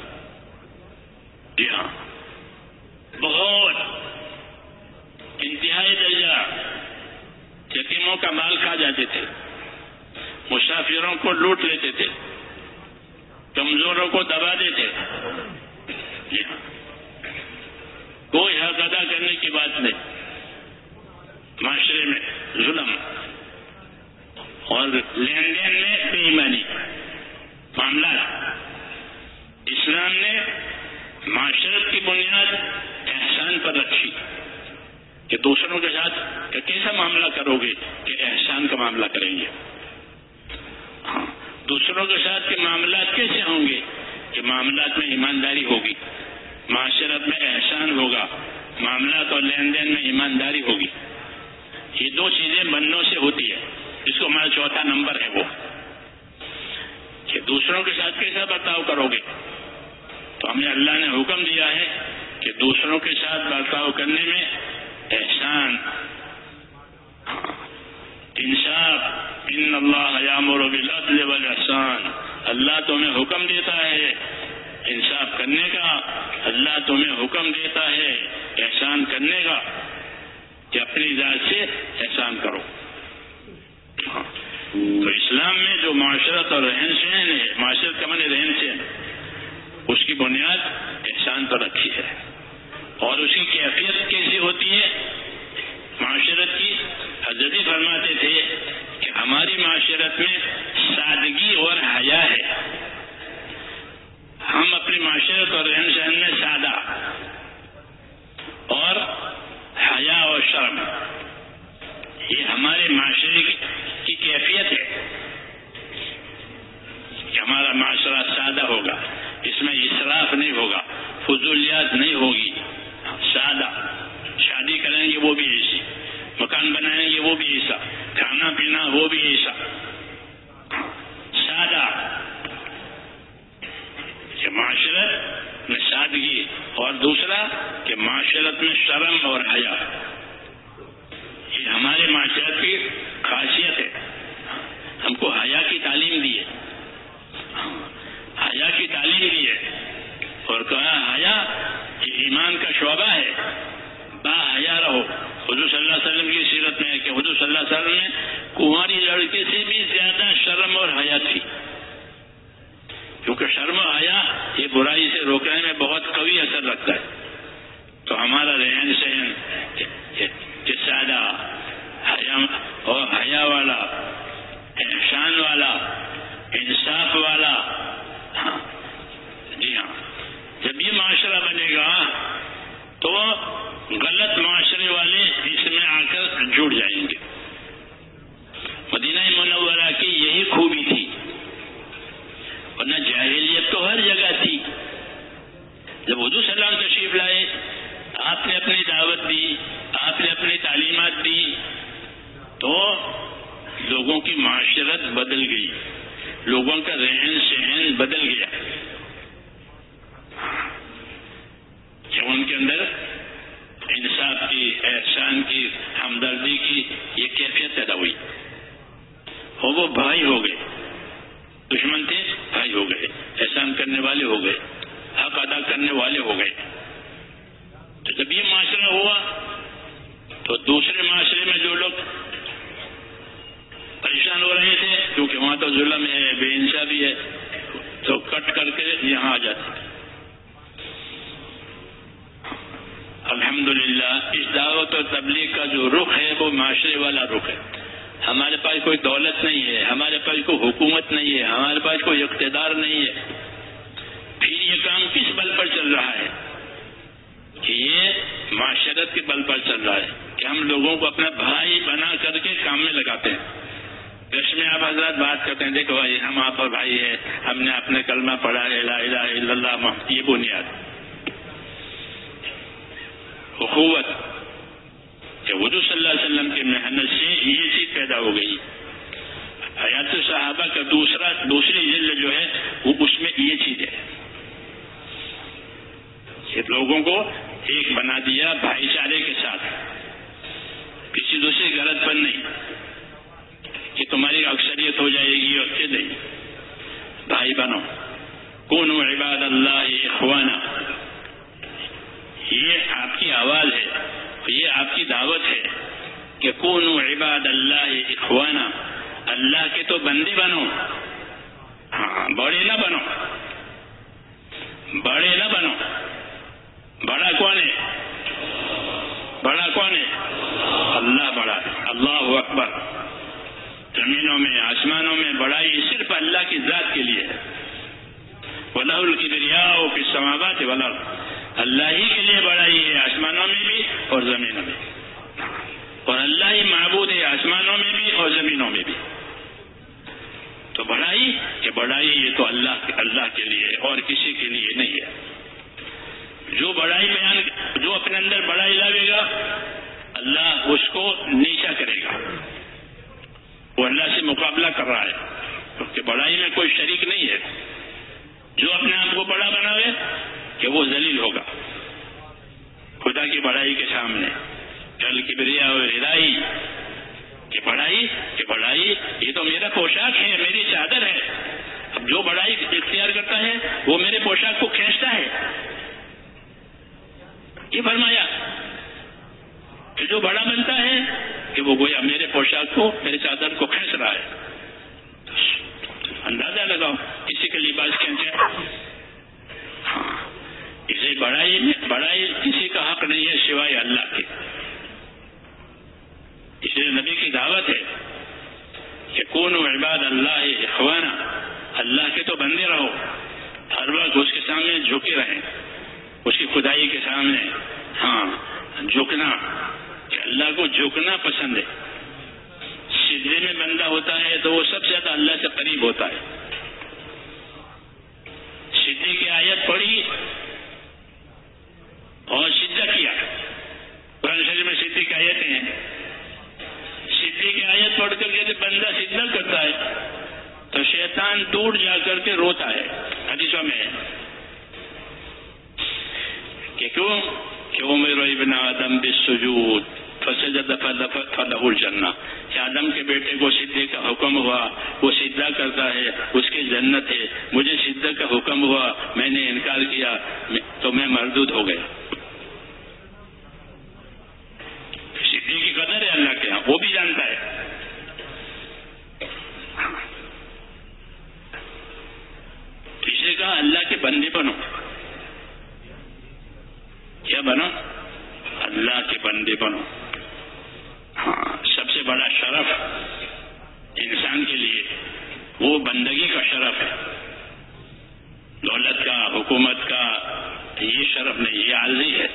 جی ہاں, بہت انتہائی درجہ یتیموں کا مال کھا جاتے تھے, مسافروں کو لوٹ لیتے تھے, کمزوروں کو دبا دیتے. جی ہاں, کوئی حق ادا کرنے کی بات نہیں. معاشرے میں ظلم اور لین دین میں بے ایمانی معاملات. اسلام نے معاشرت کی بنیاد احسان پر رکھی کہ دوسروں کے ساتھ کہ کیسا معاملہ کرو گے کہ احسان کا معاملہ کریں گے. ہاں, دوسروں کے ساتھ کے معاملات کیسے ہوں گے کہ معاملات میں ایمانداری ہوگی, معاشرت میں احسان ہوگا, معاملات اور لین دین میں ایمانداری ہوگی. یہ دو چیزیں بننے سے ہوتی ہے. اس کو ہمارا چوتھا نمبر ہے وہ کہ دوسروں کے ساتھ کیسا برتاؤ کرو گے. تو ہمیں اللہ نے حکم دیا ہے کہ دوسروں کے ساتھ برتاؤ کرنے میں احسان, انصاف. ان اللہ یامر بالعدل والاحسان, اللہ تمہیں حکم دیتا ہے انصاف کرنے کا, اللہ تمہیں حکم دیتا ہے احسان کرنے کا کہ اپنی ذات سے احسان کرو. تو اسلام میں جو معاشرت اور رہن سہن ہے, معاشرت کا معنی رہن سہن, اس کی بنیاد احسان پر رکھی ہے. اور اس کی کیفیت کیسی ہوتی ہے معاشرت کی؟ حضرت فرماتے تھے کہ ہماری معاشرت میں سادگی اور حیا ہے. ہم اپنی معاشرت اور رہن سہن میں سادہ اور حیا اور شرم, یہ ہمارے معاشرے کی, کی کیفیت ہے کہ ہمارا معاشرہ سادہ ہوگا, اس میں اسراف نہیں ہوگا, فضولیات نہیں ہوگی, سادہ. شادی کریں گے وہ بھی ایسی, مکان بنائیں گے وہ بھی ایسا, کھانا پینا وہ بھی ایسا سادہ. کہ معاشرت میں سادگی, اور دوسرا کہ معاشرت میں شرم اور حیا, یہ ہمارے معاشرت کی خاصیت ہے. ہم کو حیا کی تعلیم دی ہے, حیا کی تعلیم دی ہے اور کہا حیا یہ ایمان کا شعبہ ہے, با حیا رہو. حضور صلی اللہ علیہ وسلم کی سیرت میں ہے کہ حضور صلی اللہ علیہ وسلم میں کنواری لڑکے سے بھی زیادہ شرم اور حیا تھی, کیونکہ شرم و حیا یہ برائی سے روکنے میں بہت قوی اثر رکھتا ہے. تو ہمارا رہن سہن کہ سادہ, حیا اور حیا والا, احسان والا, انصاف والا. ہاں جی ہاں, جب یہ معاشرہ بنے گا تو غلط معاشرے والے اس میں آ کر جڑ جائیں گے. مدینہ منورہ کی یہی خوبی تھی, ورنہ جاہلیت تو ہر جگہ تھی. جب حضور صلی اللہ علیہ وسلم تشریف لائے, آپ نے اپنی دعوت دی, آپ نے اپنی تعلیمات دی, تو لوگوں کی معاشرت بدل گئی, لوگوں کا رہن سہن بدل گیا. جب ان کے اندر انصاف کی, احسان کی, ہمدردی کی یہ کیفیت پیدا ہوئی, اور وہ بھائی ہو گئے. دشمن تھے بھائی ہو گئے, احسان کرنے والے ہو گئے, حق ادا کرنے والے ہو گئے. تو جب یہ معاشرہ ہوا تو دوسرے معاشرے میں جو لوگ پریشان ہو رہے تھے, کیونکہ وہاں تو ظلم ہے, بے انصافی ہے, تو کٹ کر کے یہاں آ جاتے. الحمدللہ اس دعوت اور تبلیغ کا جو رخ ہے وہ معاشرے والا رخ ہے. ہمارے پاس کوئی دولت نہیں ہے, ہمارے پاس کوئی حکومت نہیں ہے, ہمارے پاس کوئی اقتدار نہیں ہے. پھر یہ کام کس بل پر چل رہا ہے؟ کہ یہ معاشرت کے بل پر چل رہا ہے کہ ہم لوگوں کو اپنا بھائی بنا کر کے کام میں لگاتے ہیں. جس میں آپ حضرات بات کرتے ہیں, دیکھو بھائی ہم آپ اور بھائی ہیں, ہم نے اپنے کلمہ پڑھا ہے لا الہ الا اللہ, یہ بنیاد اخوت کہ حضور صلی اللہ علیہ وسلم کی محنت سے یہ چیز پیدا ہو گئی. حیات صحابہ کا دوسرا دوسری جلد جو ہے وہ اس میں یہ چیز ہے کہ لوگوں کو ایک بنا دیا بھائی چارے کے ساتھ، کسی دوسری غرض پر نہیں کہ تمہاری اکثریت ہو جائے گی اور کہ نہیں. بھائی بنو، کونوا عباد اللہ اخوانا، یہ آپ کی آواز ہے، یہ آپ کی دعوت ہے کہ کونوا عباد اللہ اخوانا، اللہ کے تو بندے بنو، ہاں بڑے نہ بنو، بڑے نہ بنو. بڑا کون ہے؟ بڑا کون ہے؟ اللہ بڑا ہے. اللہ اکبر. زمینوں میں آسمانوں میں بڑائی صرف اللہ کی ذات کے لیے ہے. وَلَهُ الْكِبْرِيَاءُ فِي السَّمَاوَاتِ وَالْأَرْضِ، اللہ ہی کے لیے بڑائی ہے آسمانوں میں بھی اور زمینوں میں، اور اللہ ہی معبود ہے آسمانوں میں بھی اور زمینوں میں بھی. تو بڑائی کہ بڑائی یہ تو اللہ اللہ کے لیے اور کسی کے لیے نہیں ہے. جو بڑائی بیان جو اپنے اندر بڑائی لاوے گا اللہ اس کو نیچا کرے گا. وہ اللہ سے مقابلہ کر رہا ہے کیونکہ بڑائی میں کوئی شریک نہیں ہے. جو اپنے آپ کو بڑا بناوے کہ وہ ذلیل ہوگا خدا کی بڑائی کے سامنے. کل کبریا اور ہدائی کہ بڑائی کہ بڑائی یہ تو میرا پوشاک ہے، میری چادر ہے. اب جو بڑائی اختیار کرتا ہے وہ میرے پوشاک کو کھینچتا ہے. یہ فرمایا کہ جو بڑا بنتا ہے کہ وہ گویا میرے پوشاک کو میرے چادر کو کھینچ رہا ہے. اندازہ لگاؤ کسی کے لباس کھینچے. ہاں اسے بڑائی میں بڑائی کسی کا حق نہیں ہے سوائے اللہ کے. اس لیے نبی کی دعوت ہے کہ کونوا عباد اللہ اخوانا، اللہ کے تو بندے رہو، ہر وقت اس کے سامنے جھکے رہیں، اس کی خدائی کے سامنے ہاں جھکنا کہ اللہ کو جھکنا پسند ہے. سجدے میں بندہ ہوتا ہے تو وہ سب سے زیادہ اللہ سے قریب ہوتا ہے. سجدے کی آیت پڑھی اور سجدہ کیا. قرآن شریف میں سجدے کی آیتیں ہیں. سجدے کی آیت پڑھ کر کے بندہ سجدہ کرتا ہے تو شیطان دور جا کر کے روتا ہے. حدیثوں میں کہ کیوں کہ عمر ابن آدم بالسجود فسجد فلہ الجنہ، کہ آدم کے بیٹے کو سجدے کا حکم ہوا، وہ سجدہ کرتا ہے اس کی جنت ہے. مجھے سجدہ کا حکم ہوا، میں نے انکار کیا تو میں مردود ہو گیا. سجدے کی قدر ہے اللہ کے ہاں، وہ بھی جانتا ہے. اس نے کہا اللہ کے بندے بنو. کیا بنو؟ اللہ کے بندے بنو. ہاں سب سے بڑا شرف انسان کے لیے وہ بندگی کا شرف ہے. دولت کا، حکومت کا یہ شرف نہیں، یہ عارضی ہے.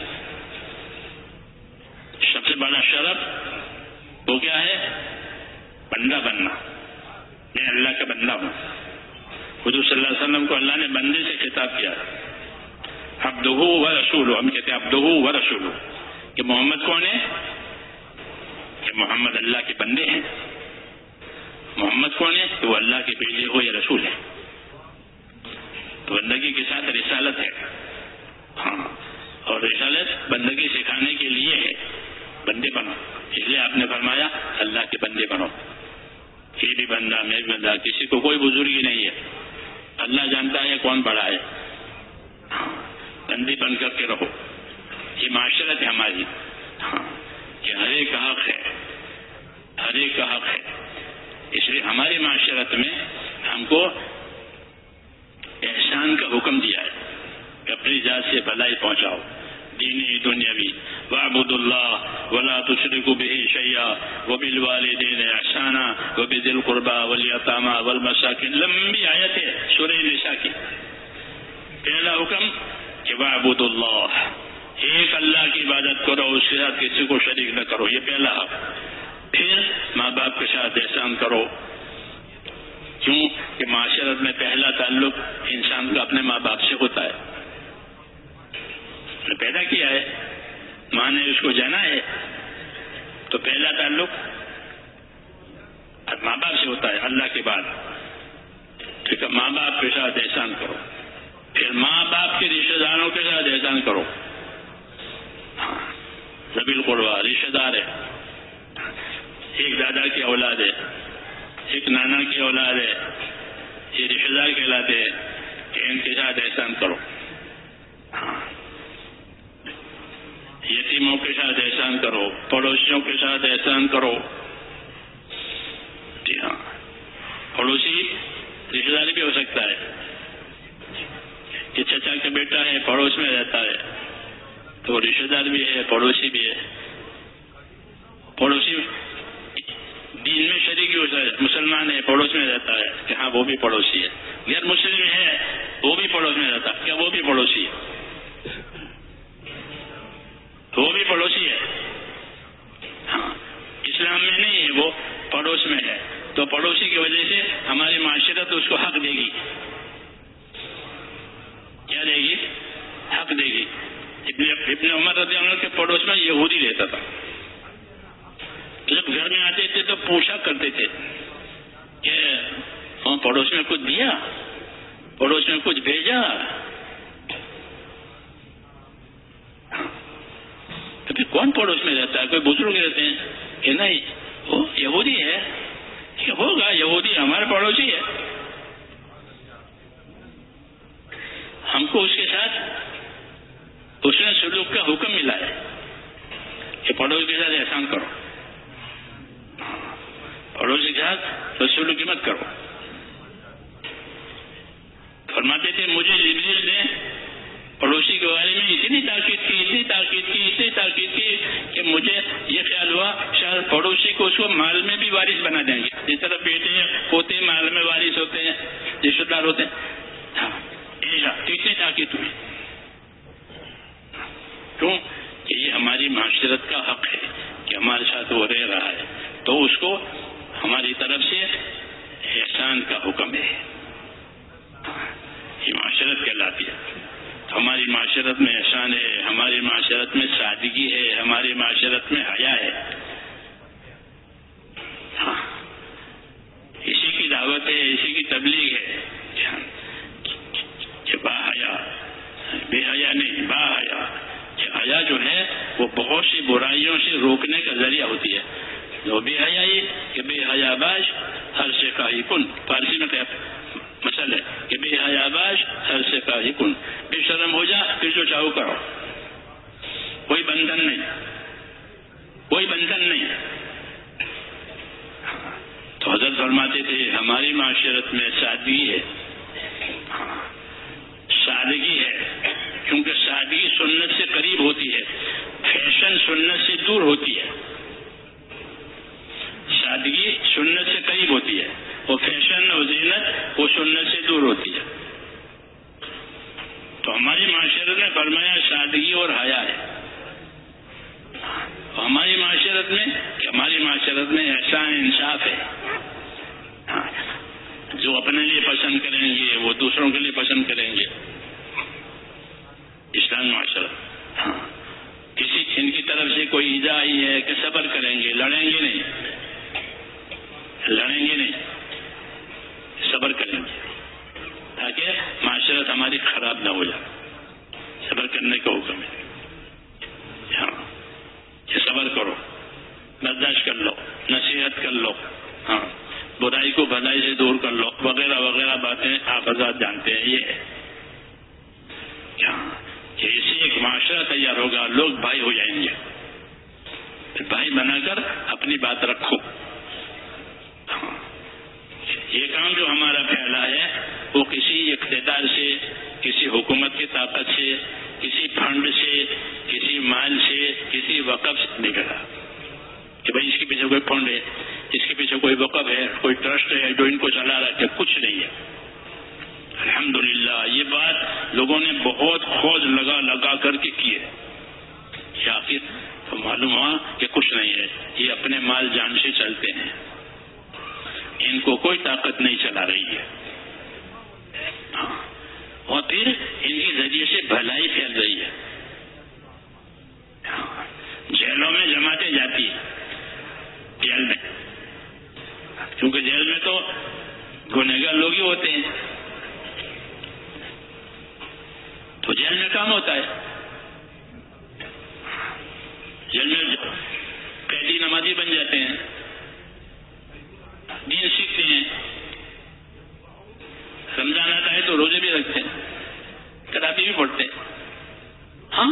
سب سے بڑا شرف وہ کیا ہے؟ بندہ بننا. میں اللہ کا بندہ ہوں. حضور صلی اللہ علیہ وسلم کو اللہ نے بندے سے خطاب کیا. عبدہ و رسولہ، ہم کہتے ہیں عبدہ و رسولہ. کہ محمد کون ہے؟ کہ محمد اللہ کے بندے ہیں. محمد کون ہے؟ کہ وہ اللہ کے بھیجے ہو یا رسول ہے. تو بندگی کے ساتھ رسالت ہے. ہاں اور رسالت بندگی سکھانے کے لیے ہے. بندے بنو. اس لیے آپ نے فرمایا اللہ کے بندے بنو. یہ بھی بندہ، میں بھی بندہ، کسی کو کوئی بزرگی نہیں ہے. اللہ جانتا ہے کون بڑا ہے. ہاں بندے بن کر کے رہو. یہ معاشرت ہے ہماری. ہاں کہ ہر ایک کا حق ہے، ہر ایک کا حق ہے. اس لیے ہماری معاشرت میں ہم کو احسان کا حکم دیا ہے کہ اپنی ذات سے بھلائی پہنچاؤ، دینی دنیاوی. وَاعْبُدُوا اللَّهَ وَلَا تُشْرِكُوا بِهِ شَيْئًا وَبِالْوَالِدَيْنِ إِحْسَانًا وَبِذِي الْقُرْبَىٰ وَالْيَتَامَىٰ وَالْمَسَاكِينِ. لمبی آیت ہے سورہ نساء کی. پہلا حکم کہ وَاعْبُدُوا اللَّهَ، ایک اللہ کی عبادت کرو، اس کے ساتھ کسی کو شریک نہ کرو. یہ پہلا حق. پھر ماں باپ کے ساتھ احسان کرو. کیوں کہ معاشرت میں پہلا تعلق انسان کا اپنے ماں باپ سے ہوتا ہے. پیدا کیا ہے، ماں نے اس کو جانا ہے، تو پہلا تعلق ماں باپ سے ہوتا ہے اللہ کے بعد. ٹھیک ہے, ماں باپ کے ساتھ احسان کرو, پھر ماں باپ کے رشتے داروں کے ساتھ احسان کرو. ہاں, ذوی القربیٰ رشتے دار ہے, ایک دادا کی اولاد ہے, ایک نانا کی اولاد ہے, یہ رشتے دار کہلاتے ہیں کہ ان کے ساتھ احسان کرو. ہاں, یتیموں کے ساتھ احسان کرو, پڑوسیوں کے ساتھ احسان کرو. جی ہاں, پڑوسی رشتے داری بھی ہو سکتا ہے کہ چچا کا بیٹا ہے پڑوس میں رہتا ہے تو رشتے دار بھی ہے پڑوسی بھی ہے. پڑوسی دین میں شریک ہو جائے, مسلمان ہے پڑوس میں رہتا ہے کہ ہاں وہ بھی پڑوسی ہے. غیر مسلم ہے وہ بھی پڑوس میں رہتا, کیا وہ بھی پڑوسی ہے؟ وہ بھی پڑوسی ہے. ہاں, اسلام میں نہیں ہے, وہ پڑوس میں ہے. تو پڑوسی کی وجہ سے ہماری معاشرت اس کو حق دے گی. کیا دے گی؟ حق دے گی. ابن ابن عمر رضی اللہ عنہ کے پڑوس میں یہودی رہتا تھا. جب گھر میں آتے تھے تو پوچھا کرتے تھے کہ ہاں پڑوس میں کچھ دیا, پڑوس میں کچھ بھیجا. تو پھر کون پڑوس میں رہتا ہے؟ کوئی بزرگ رہتے ہیں کہ نہیں وہ یہودی ہے, کہ ہوگا یہودی ہمارے پڑوسی ہے. ہم کو اس کے ساتھ اس نے سلوک کا حکم ملا ہے کہ پڑوس کے ساتھ احسان کرو, پڑوسی کے ساتھ سلوک مت کرو. فرماتے تھے مجھے جبریل نے پڑوسی کے بارے میں اتنی تاکید کی اتنی تاکید کی اتنی تاکید کی کہ مجھے یہ خیال ہوا شاید پڑوسی کو اس کو مال میں بھی وارث بنا دیں گے, جس طرح بیٹے ہوتے مال میں وارث ہوتے ہیں, رشتے دار ہوتے ہیں. ہاں, اتنی تاکید ہوئی. کیوں کہ یہ ہماری معاشرت کا حق ہے کہ ہمارے ساتھ وہ رہ رہا ہے, تو اس کو ہماری طرف سے احسان کا حکم ہے. یہ معاشرت کہلاتی ہے. ہماری معاشرت میں احسان ہے, ہماری معاشرت میں سادگی ہے, ہماری معاشرت میں حیا ہے. ہاں, اسی کی دعوت ہے, اسی کی تبلیغ ہے کہ با حیا, بے حیا نہیں, با حیا. حیا جو ہے وہ بہت سی برائیوں سے روکنے کا ذریعہ ہوتی ہے. جو بے حیائی کہ بے حیا باش ہر سے کا ہی کن, فارسی میں مسئلہ ہے کہ بے حیا باش ہر سے کا ہی کن, بے شرم ہو جا پھر جو چاہو کرو, کوئی بندھن نہیں, کوئی بندھن نہیں. تو حضرت فرماتے تھے ہماری معاشرت میں سادگی ہے, سادگی ہے کیونکہ سادگی سنت سے قریب ہوتی ہے, فیشن سنت سے دور ہوتی ہے. سادگی سنت سے قریب ہوتی ہے, وہ فیشن اور زینت وہ سنت سے دور ہوتی ہے. تو ہماری معاشرت میں فرمایا سادگی اور حیا ہے. ہماری معاشرت میں کہ ہماری معاشرت میں احسان انصاف ہے. جو اپنے لیے پسند کریں گے وہ دوسروں کے لیے پسند کریں گے. اسلامی معاشرت. ہاں, کسی ان کی طرف سے کوئی ایذا آئی ہے کہ صبر کریں گے, لڑیں گے نہیں, لڑیں گے نہیں, صبر کریں گے تاکہ معاشرت ہماری خراب نہ ہو جائے. صبر کرنے کا حکم ہے. ہاں, کہ صبر کرو, برداشت کر لو, نصیحت کر لو, ہاں, برائی کو بھلائی سے دور کر لو, وغیرہ وغیرہ باتیں آپ حضرات جانتے ہیں. یہ ہے کہ اس سے ایک معاشرہ تیار ہوگا, لوگ بھائی ہو جائیں گے. بھائی بنا کر اپنی بات رکھو. ہاں, یہ کام جو ہمارا پھیلا ہے وہ کسی اقتدار سے, کسی حکومت کی طاقت سے, کسی فنڈ سے, کسی مال سے, کسی وقف سے نکلا کہ بھائی اس کے پیچھے کوئی فنڈ ہے, اس کے پیچھے کوئی وقف ہے, کوئی ٹرسٹ ہے جو ان کو چلا رہا ہے. کچھ نہیں ہے. الحمدللہ یہ بات لوگوں نے بہت خوض لگا لگا کر کے کی ہے. آخر تو معلوم ہوا کہ کچھ نہیں ہے, یہ اپنے مال جان سے چلتے ہیں, ان کو کوئی طاقت نہیں چلا رہی ہے. ہاں, اور پھر ان کے ذریعے سے بھلائی پھیل رہی ہے. ہاں, جیلوں میں جماعتیں جاتی, جیل میں، کیونکہ جیل میں تو گنہگار لوگ ہی ہوتے ہیں، تو جیل میں کام ہوتا ہے، جیل میں قیدی نمازی بن جاتے ہیں، دین سیکھتے ہیں، رمضان آتا ہے تو روزے بھی رکھتے ہیں، تراویح بھی پڑھتے ہیں، ہاں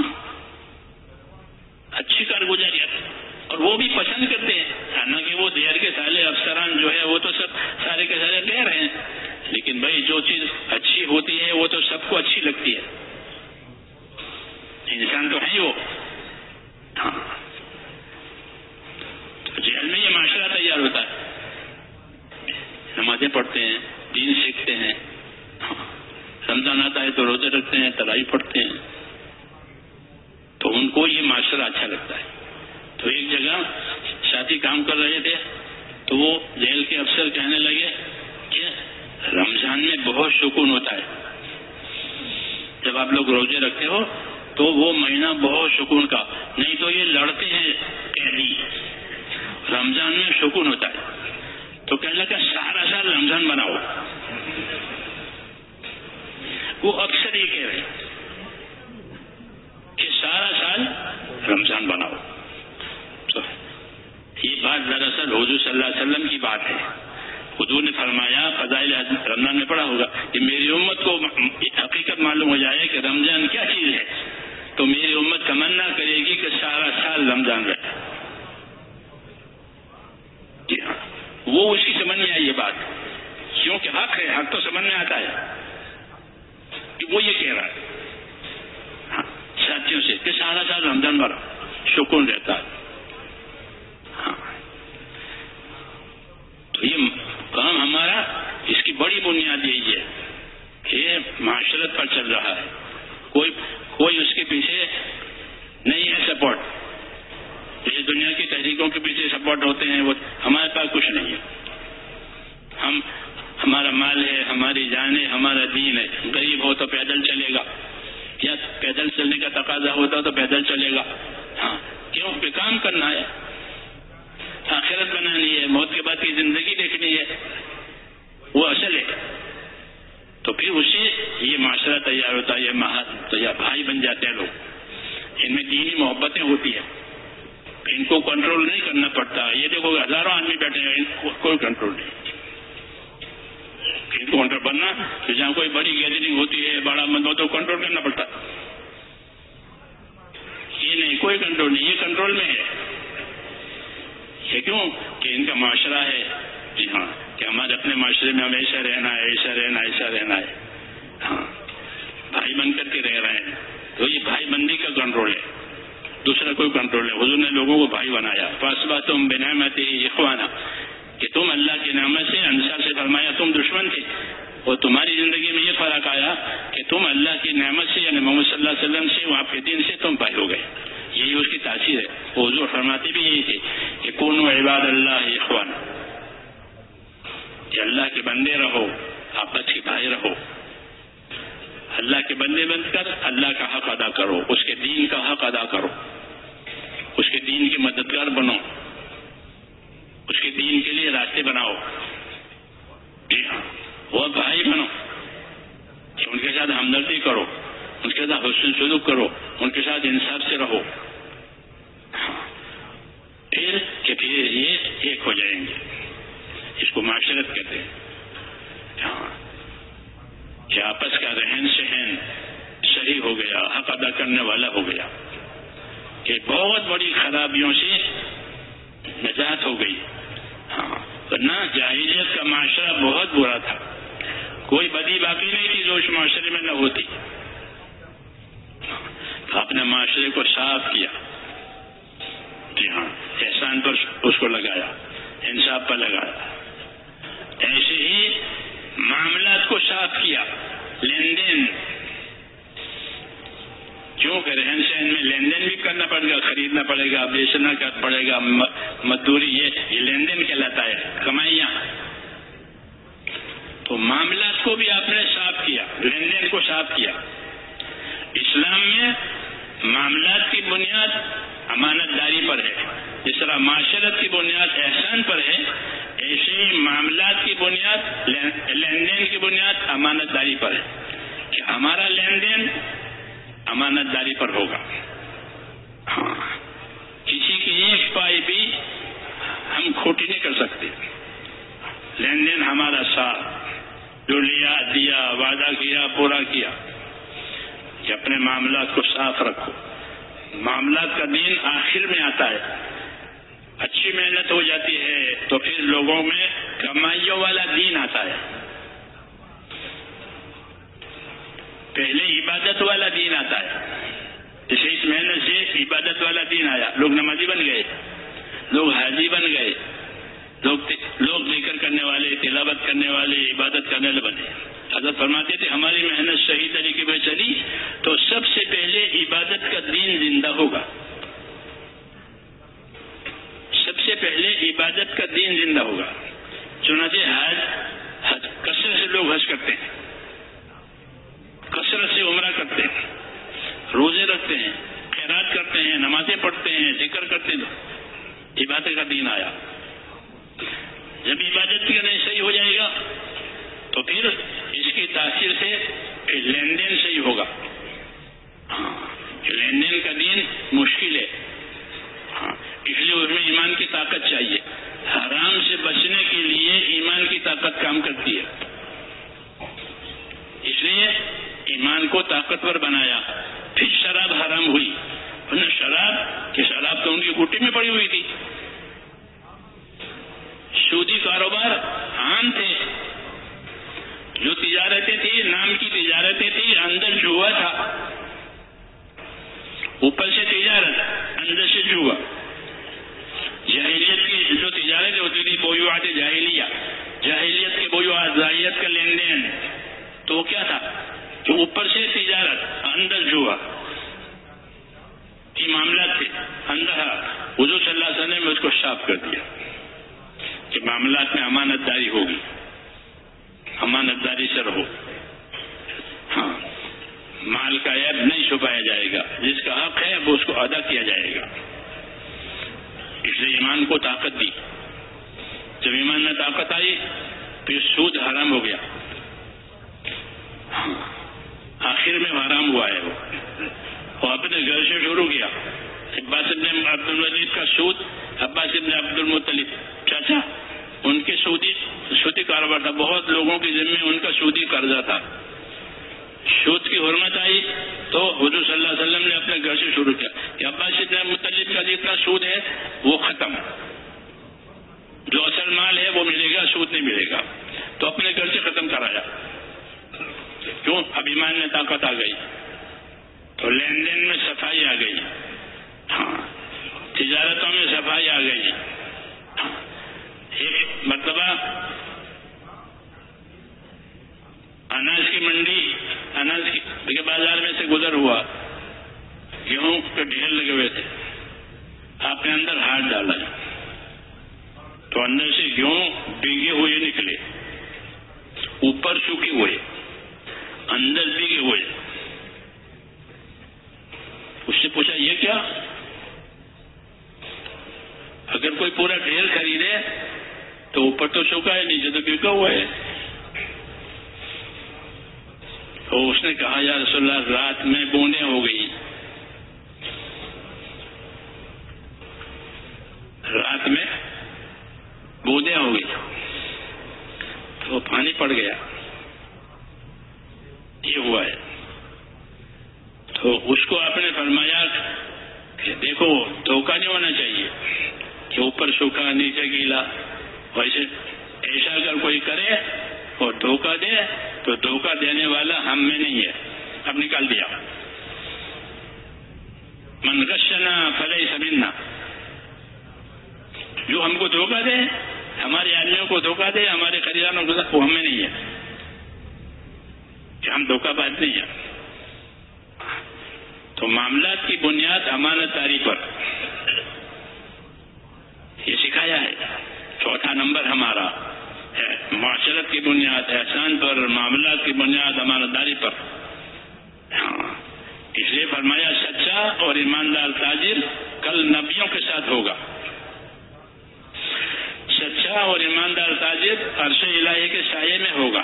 اچھی کارگزاری، اور وہ بھی پسند کرتے ہیں، حالانکہ وہ دیر کے سالے افسران جو ہے وہ تو سب سارے کے سارے کہہ رہے ہیں، لیکن بھائی جو چیز اچھی ہوتی ہے وہ تو سب کو اچھی لگتی ہے، انسان تو ہے ہی وہ، ہاں تو جیل میں یہ معاشرہ تیار ہوتا ہے، نمازیں پڑھتے ہیں، دین سیکھتے ہیں، رمضان آتا ہے تو روزے رکھتے ہیں، تراویح پڑھتے ہیں، تو ان کو یہ معاشرہ اچھا لگتا ہے۔ تو ایک جگہ ساتھی کام کر رہے تھے تو وہ جیل کے افسر کہنے لگے کہ رمضان میں بہت سکون ہوتا ہے، جب آپ لوگ روزے رکھتے ہو تو وہ مہینہ بہت سکون کا، نہیں تو یہ لڑتے ہیں قیدی، رمضان میں سکون ہوتا ہے۔ تو کہنے لگا سارا سال رمضان بناؤ، وہ اکثر یہ کہہ رہے کہ سارا سال رمضان بناؤ۔ تو یہ بات دراصل حضور صلی اللہ علیہ وسلم کی بات ہے، حضور نے فرمایا، فضائل رمضان میں پڑھا ہوگا کہ میری امت کو حقیقت معلوم ہو جائے کہ رمضان کیا چیز ہے تو میری امت تمنا کرے گی کہ سارا سال رمضان رہے۔ جی ہاں، وہ اس کی سمجھ میں آئی یہ بات، کیونکہ حق ہے، حق تو سمجھ میں آتا ہے کہ وہ یہ کہہ رہا ہے ہاں ساتھیوں سے کہ سارا سال رمضان بھر سکون رہتا ہے۔ ہاں تو یہ کام ہمارا، اس کی بڑی بنیاد یہی ہے کہ معاشرت پر چل رہا ہے، کوئی کوئی اس کے پیچھے نہیں ہے سپورٹ، یہ دنیا کی تحریکوں کے پیچھے سپورٹ ہوتے ہیں، وہ ہمارے پاس کچھ نہیں ہے، ہم ہمارا مال ہے، ہماری جان ہے، ہمارا دین ہے، غریب ہو تو پیدل چلے گا، یا پیدل چلنے کا تقاضا ہوتا تو پیدل چلے گا، ہاں کیوں کہ کام کرنا ہے، آخرت بنانی ہے، موت کے بعد کی زندگی دیکھنی ہے، وہ اصل ہے۔ تو پھر اس سے یہ معاشرہ تیار ہوتا ہے، یہ بھائی بن جاتے ہیں لوگ، ان میں دینی محبتیں ہوتی ہیں، ان کو کنٹرول نہیں کرنا پڑتا۔ یہ دیکھو ہزاروں آدمی بیٹھے ہیں، ان کو کوئی کنٹرول نہیں، ان کو کنٹرول کرنا، جہاں کوئی بڑی گیدرنگ ہوتی ہے، بڑا مند ہو تو کنٹرول کرنا پڑتا، یہ نہیں، کوئی کنٹرول نہیں، یہ کنٹرول میں ہے، یہ کیوں کہ ان کا معاشرہ ہے، جی ہاں کہ ہمارے اپنے معاشرے میں ہمیں ایسا رہنا ہے، ایسا رہنا ہے، ایسا رہنا ہے، ہاں بھائی بن کر کے رہ رہے ہیں، تو یہ بھائی بندی کا کنٹرول ہے، دوسرا کوئی کنٹرول ہے۔ حضور نے لوگوں کو بھائی بنایا، فاصبحتم بنعمتہ اخوانا، کہ تم اللہ کی نعمت سے، انصار سے فرمایا تم دشمن تھے، اور تمہاری زندگی میں یہ فرق آیا کہ تم اللہ کی نعمت سے یعنی محمد صلی اللہ علیہ وسلم سے، آپ کے دین سے تم بھائی ہو گئے، یہی اس کی تاثیر ہے۔ حضور فرماتے بھی یہی تھے کہ کونوا عباد اللہ اخوانا، کہ اللہ کے بندے رہو، آپس کے بھائی رہو، اللہ کے بندے بن کر اللہ کا حق ادا کرو، اس کے دین کا حق ادا کرو، اس کے دین کی مددگار بنو، اس کے دین کے لیے راستے بناؤ، جی ہاں وہ بھائی بنو، کہ ان کے ساتھ ہمدردی کرو، ان کے ساتھ حسن سلوک کرو، ان کے ساتھ انصاف سے رہو، پھر کہ پھر یہ ایک ہو جائیں گے، اس کو معاشرت کہتے ہیں، ہاں کہ آپس کا رہن سہن صحیح ہو گیا، حق ادا کرنے والا ہو گیا، کہ بہت بڑی خرابیوں سے نجات ہو گئی۔ ہاں ورنہ جاہلیت کا معاشرہ بہت برا تھا، کوئی بدی باقی نہیں تھی جو اس معاشرے میں نہ ہوتی، آپ نے معاشرے کو صاف کیا، جی ہاں احسان پر اس کو لگایا، انصاف پر لگایا، ایسے ہی معاملات کو صاف کیا، لین دین، کیونکہ رہن سہن میں لین دین بھی کرنا پڑے گا، خریدنا پڑے گا، بیچنا پڑے گا، مزدوری، یہ لین دین کہلاتا ہے، کمائیاں، تو معاملات کو بھی آپ نے صاف کیا، لین دین کو صاف کیا۔ اسلام میں معاملات کی بنیاد امانت داری پر ہے، جس طرح معاشرت کی بنیاد احسان پر ہے، ایسے ہی معاملات کی بنیاد، لین دین کی بنیاد امانت داری پر ہے کہ ہمارا لین دین امانت داری پر ہوگا. ہاں، کسی کی ایک پائی بھی ہم کھوٹی نہیں کر سکتے. لین دین ہمارا ساتھ، جو لیا دیا، وعدہ کیا پورا کیا. کہ اپنے معاملات کو صاف رکھو. معاملات کا دین آخر میں آتا ہے. اچھی محنت ہو جاتی ہے تو پھر لوگوں میں کمائیوں والا دین آتا ہے. پہلے عبادت والا دین آتا ہے. جیسے اس محنت سے عبادت والا دین آیا، لوگ نمازی بن گئے، لوگ حاجی بن گئے، لوگ لوگ ذکر کرنے والے، تلاوت کرنے والے، عبادت کرنے والے بنے. حضرت فرماتے تھے ہماری محنت صحیح طریقے پہ چلی تو سب سے پہلے عبادت کا دین زندہ ہوگا. سب سے پہلے عبادت کا دین زندہ ہوگا. چنانچہ حج حج کثرت سے لوگ حج کرتے ہیں، کثرت سے عمرہ کرتے ہیں، روزے رکھتے ہیں، خیرات کرتے ہیں، نمازیں پڑھتے ہیں، ذکر کرتے ہیں. عبادت کا دین آیا. جب عبادت کا نہیں صحیح ہو جائے گا تو پھر اس کی تاثیر سے لین دین صحیح ہوگا. ہاں، لین دین کا دین مشکل ہے. ہاں، اس لیے اس میں ایمان کی طاقت چاہیے. حرام سے بچنے کے لیے ایمان کی طاقت کام کرتی ہے. اس لیے ایمان کو طاقتور بنایا. پھر شراب حرام ہوئی، ورنہ شراب کہ شراب تو ان کی گٹی میں پڑی ہوئی تھی. سودی کاروبار عام تھے. جو تجارتیں تھی نام کی تجارتیں تھی، اندر جوا تھا. اوپر سے تجارت، اندر سے جوا. جاہلیت کی جو تجارتیں ہوتی تھی بیوعات جاہلیہ، جاہلیت کے بیوعات، جاہلیت کا لین دین، تو کیا تھا کہ اوپر سے تجارت، اندر جوا کی معاملات تھے. اندر حضور صلی اللہ علیہ وسلم نے اس کو صاف کر دیا کہ معاملات میں امانت داری ہوگی، امانت داری سے رہو. ہاں، مال کا عیب نہیں چھپایا جائے گا، جس کا حق ہے وہ اس کو ادا کیا جائے گا. اس لیے ایمان کو طاقت دی. جب ایمان میں طاقت آئی پھر سود حرام ہو گیا. ہاں، آخر میں حرام ہوا ہے. وہ وہ اپنے گھر سے شروع کیا. عباس ابن عبد المطلب کا سود، عباس ابن عبد المطلب چاچا، ان کے سودی سودی کاروبار تھا. بہت لوگوں کے ذمے ان کا سودی قرضہ تھا. سود کی حرمت آئی تو حضور صلی اللہ علیہ وسلم نے اپنے گھر سے شروع کیا کہ عباس ابن مطلب کا جتنا سود ہے وہ ختم. جو اصل مال ہے وہ ملے گا، سود نہیں ملے گا. تو اپنے گھر سے ختم کرایا. کیوں؟ اب ایمان میں طاقت آ گئی تو لین دین میں صفائی آ گئی. ہاں، تجارتوں میں صفائی آ گئی. ایک مرتبہ اناج کی منڈی، اناج کے بازار میں سے گزر ہوا، گیہوں کے ڈھیر لگے ہوئے تھے. آپ نے اندر ہاتھ ڈالا تو اندر سے گیہوں بھیگے ہوئے نکلے، اوپر سوکھے ہوئے، اندر بھیگے ہوئے. اس سے پوچھا یہ کیا؟ اگر کوئی پورا ڈھیر خریدے تو اوپر تو سوکھا ہے، نیچے تو بھیگا ہوا ہے. تو اس نے کہا یا رسول اللہ، رات میں بوندیں ہو گئی، رات میں بوندیں ہو گئی تو پانی پڑ گیا، یہ ہوا ہے. تو اس کو آپ نے فرمایا کہ دیکھو دھوکہ نہیں ہونا چاہیے کہ اوپر سوکھا نیچے گیلا. ویسے ایسا اگر کوئی کرے اور دھوکہ دے تو دھوکہ دینے والا ہم میں نہیں ہے. اب نکال دیا، من غشنا فلیس منا. جو ہم کو دھوکہ دے، ہمارے آدمیوں کو دھوکہ دے، ہمارے خریداروں کو، وہ ہم میں نہیں ہے، کہ ہم دھوکہ باز نہیں ہیں. تو معاملات کی بنیاد امانت داری پر یہ سکھایا ہے. چوتھا نمبر ہمارا ہے معاشرت کی بنیاد احسان پر، معاملات کی بنیاد امانت داری پر. ہاں، اس لیے فرمایا سچا اور ایماندار تاجر کل نبیوں کے ساتھ ہوگا. سچا اور ایماندار تاجر عرش الہی کے سائے میں ہوگا.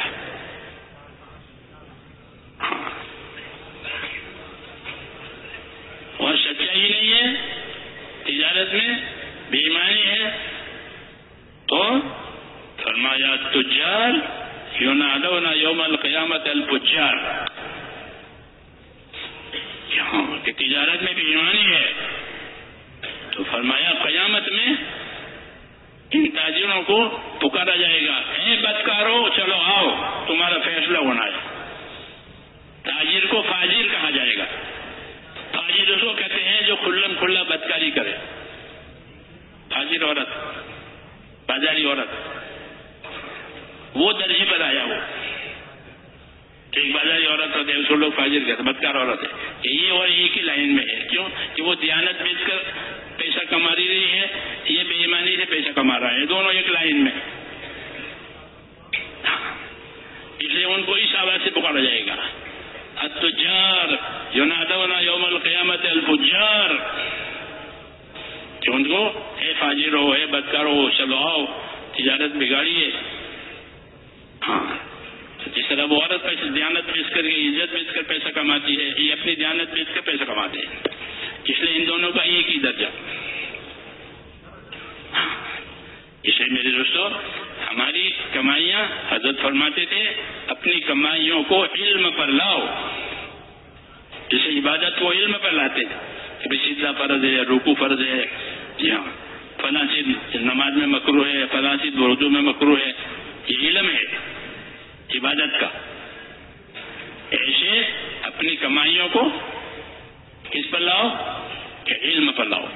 اور سچائی نہیں ہے تجارت میں، بے ایمانی ہے، تو فرمایا تجار ینادون یوم القیامت الفجار. یہاں کہ تجارت میں بے ایمانی ہے تو فرمایا قیامت میں ان تاجروں کو پکارا جائے گا، اے بدکارو چلو آؤ تمہارا فیصلہ ہونا ہے. تاجر کو فاجر کہا جائے گا. فاجر اس کو کہتے ہیں جو کھلم کھلا بدکاری کرے. فاجر عورت، بازاری عورت، وہ درجے پر آیا وہ. ایک بازاری عورت ہوتے ہیں اس کو لوگ فاجر کہتے ہیں، بدکار عورت ہے. یہ اور ایک ہی لائن میں ہے. کیوں کہ وہ دیانت بیچ کر پیسہ کما رہی ہے، یہ بے ایمانی سے پیسہ کما رہا ہے، دونوں ایک لائن میں. اس لیے ان کو اس آواز سے پکارا جائے گا التجار ینادون یوم القیامت الفجار، کہ ان کو اے فاجر ہو، اے بدکار ہو، چلو آؤ تجارت بگاڑیے. ہاں جس طرح وہ عورت پیسے دیانت بیچ کر کے، عزت بیچ کر پیسہ کماتی ہے، یہ اپنی دیانت بیچ کر پیسہ کماتے ہیں. اس لیے ان دونوں کا ایک ہی درجہ. اس لیے میرے دوستو ہماری کمائیاں، حضرت فرماتے تھے اپنی کمائیوں کو علم پر لاؤ. جیسے عبادت کو علم پر لاتے ہیں کہ سجدہ فرض ہے، رکوع فرض ہے، جی ہاں فلاں چیز نماز میں مکروہ ہے، فلاں چیز وضو میں مکروہ ہے، یہ علم ہے عبادت کا. ایسے اپنی کمائیوں کو کس پر لاؤ کہ علم پر لاؤ.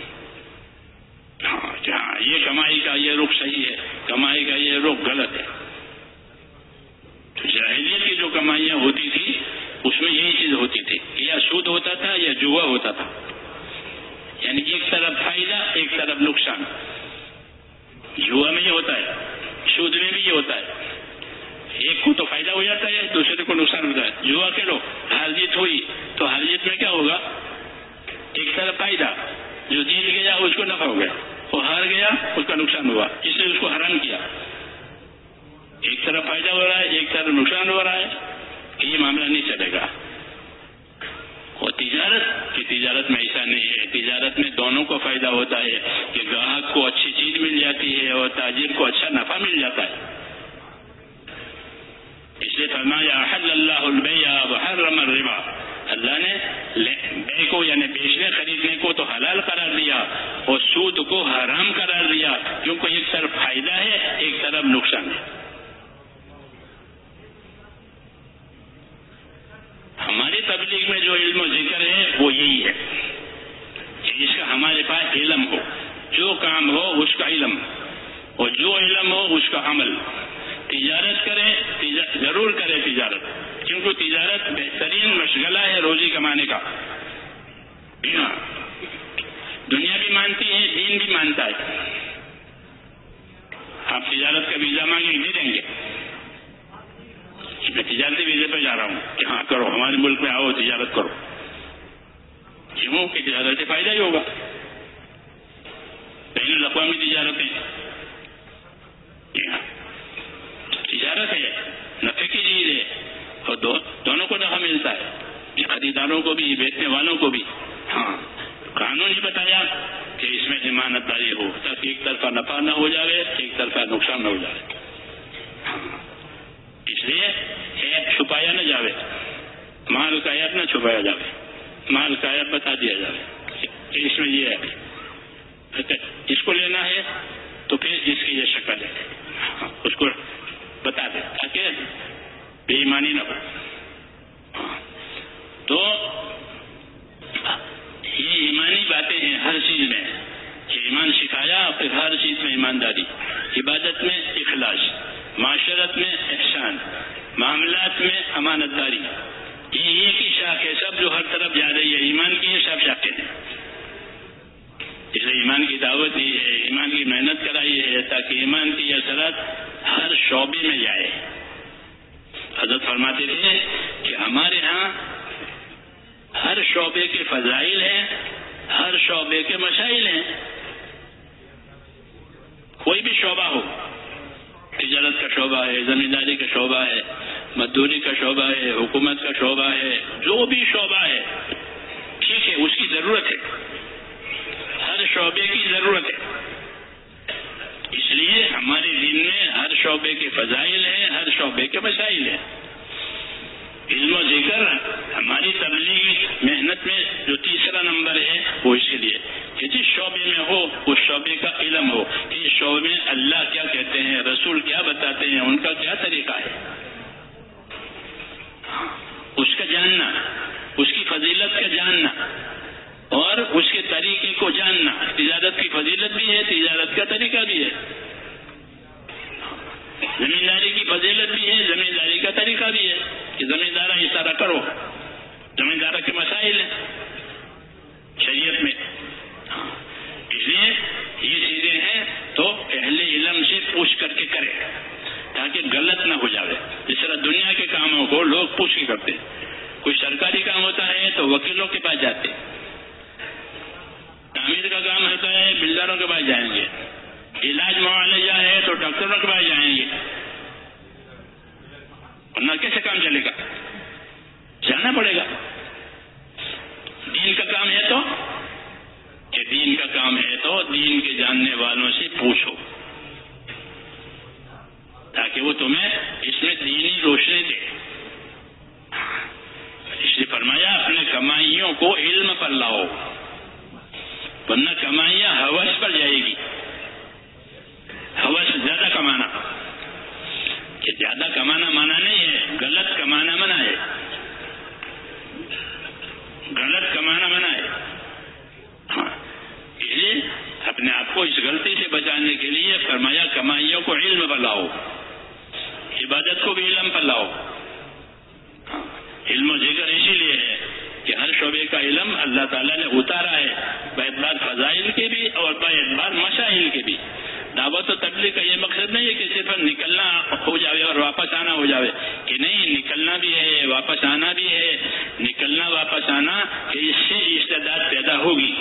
ہاں ہاں یہ کمائی کا یہ رخ صحیح ہے، کمائی کا یہ رخ غلط ہے. تو جاہلیت کی جو کمائیاں ہوتی تھی اس میں یہی چیز ہوتی تھی کہ یا سود ہوتا تھا یا جوا ہوتا تھا. یعنی ایک طرف فائدہ ایک طرف نقصان. جوا میں یہ ہوتا ہے، سود میں بھی یہ ہوتا ہے. ایک کو تو فائدہ ہو جاتا ہے، دوسرے کو نقصان ہوتا ہے. جوا کھیلو ہار جیت ہوئی تو ہار جیت میں کیا ہوگا؟ ایک طرف فائدہ، جو جیت گیا اس کو نفع ہو گیا، وہ ہار گیا اس کا نقصان ہوا، اس لیے اس کو حرام کیا. ایک طرف فائدہ ہو رہا ہے ایک طرف نقصان ہو رہا ہے، یہ معاملہ نہیں چلے گا. اور تجارت کی تجارت میں ایسا نہیں ہے. تجارت میں دونوں کو فائدہ ہوتا ہے کہ گاہک کو اچھی چیز مل جاتی ہے اور تاجر کو اچھا نفع مل جاتا ہے. اس لیے فرمایا احل اللہ البیع وحرم الربا. اللہ نے بے کو یعنی بیچنے خریدنے کو تو حلال قرار دیا اور سود کو حرام قرار دیا، کیونکہ ایک طرف فائدہ ہے ایک طرف نقصان ہے. ہماری تبلیغ میں جو علم و ذکر ہے وہ یہی ہے کہ اس کا ہمارے پاس علم ہو، جو کام ہو اس کا علم، اور جو علم ہو اس کا عمل. تجارت کرے ضرور کرے تجارت، کیونکہ تجارت بہترین مشغلہ ہے روزی کمانے کا. دنیا بھی مانتی ہے، دین بھی مانتا ہے. آپ تجارت کا ویزا مانگیں دے دیں گے. میں تجارتی ویزے پہ جا رہا ہوں کہ ہاں کرو، ہمارے ملک میں آؤ تجارت کرو. کیوں کہ تجارت سے فائدہ ہی ہوگا. بین الاقوامی تجارتیں تجارت ہے، نفع کی چیز ہے، اور دو, دونوں کو نفع ملتا ہے، خریداروں کو بھی بیچنے والوں کو بھی. ہاں قانون ہی بتایا کہ اس میں ضمانت داری ہو تاکہ ایک طرفہ نفع نہ ہو جائے ایک طرفہ نقصان نہ ہو جائے. اس لیے عیب چھپایا نہ جاوے، مال کا عیب نہ چھپایا جاوے، مال کا عیب بتا دیا جائے کہ اس میں یہ ہے، اس کو لینا ہے تو پھر اس کی یہ شکل ہے، اس کو بتا دے تاکہ بے ایمانی نہ ہو. تو یہ ایمانی باتیں ہیں ہر چیز میں کہ ایمان سکھایا، پھر ہر چیز میں ایمانداری، عبادت میں اخلاص، معاشرت میں احسان، معاملات میں امانت داری. یہ ایک ہی شاخ ہے، سب جو ہر طرف جا رہی ہے ایمان کی، یہ سب شاخیں ہیں. اس لیے ایمان کی دعوت دی ہے، ایمان کی محنت کرائی ہے تاکہ ایمان کی اثرات ہر شعبے میں جائے. حضرت فرماتے تھے کہ ہمارے ہاں ہر شعبے کے فضائل ہیں، ہر شعبے کے مسائل ہیں. کوئی بھی شعبہ ہو، تجارت کا شعبہ ہے، زمینداری کا شعبہ ہے، مزدوری کا شعبہ ہے، حکومت کا شعبہ ہے، جو بھی شعبہ ہے ٹھیک ہے، اس کی ضرورت ہے، ہر شعبے کی ضرورت ہے. اس لیے ہمارے دین میں ہر شعبے کے فضائل ہیں، ہر شعبے کے مسائل ہیں. علم و ذکر ہماری تبلیغی محنت میں جو تیسرا نمبر ہے وہ اس کے لیے کہ جس شعبے میں ہو اس شعبے کا علم ہو کہ اس شعبے میں اللہ کیا کہتے ہیں، رسول کیا بتاتے ہیں، ان کا کیا طریقہ ہے، اس کا جاننا، اس کی فضیلت کا جاننا اور اس کے طریقے کو جاننا. تجارت کی فضیلت بھی ہے، تجارت کا طریقہ بھی ہے. زمینداری کی فضیلت بھی ہے، زمینداری کا طریقہ بھی ہے کہ زمیندارہ اس طرح کرو. زمیندارہ کے مسائل ہیں شریعت میں. اس لیے یہ چیزیں ہیں تو اہل علم سے پوچھ کر کے کرے تاکہ غلط نہ ہو جائے. جس طرح دنیا کے کاموں کو لوگ پوچھ کے کرتے، کوئی سرکاری کام ہوتا ہے تو وکیلوں کے پاس جاتے، تعمیر کا کام ہوتا ہے بلڈروں کے پاس جائیں گے، علاج معالجہ ہے تو ڈاکٹروں کے پاس جائیں گے، ورنہ کیسے کام چلے گا؟ جانا پڑے گا. دین کا کام ہے تو کہ دین کا کام ہے تو دین کے جاننے والوں سے پوچھو تاکہ وہ تمہیں اس میں دینی روشنی دے. اس لیے فرمایا اپنے کمائیوں کو علم پر لاؤ، ورنہ کمائیاں ہوس پر جائے گی. ہوس زیادہ کمانا، کہ زیادہ کمانا منع نہیں ہے، غلط کمانا منع ہے، غلط کمانا منع ہے. ہاں، اس لیے اپنے آپ کو اس غلطی سے بچانے کے لیے فرمایا کمائیوں کو علم پر لاؤ، عبادت کو بھی علم پر لاؤ. ہاں، علم و ذکر اسی لیے ہے کہ ہر شعبے کا علم اللہ تعالیٰ نے اتارا ہے، باعتبار فضائل کے بھی اور باعتبار مسائل کے بھی. دعوت و تبلیغ کا یہ مقصد نہیں ہے کہ صرف نکلنا ہو جاوے اور واپس آنا ہو جاوے، کہ نہیں، نکلنا بھی ہے، واپس آنا بھی ہے. نکلنا واپس آنا کہ اس سے استعداد پیدا ہوگی.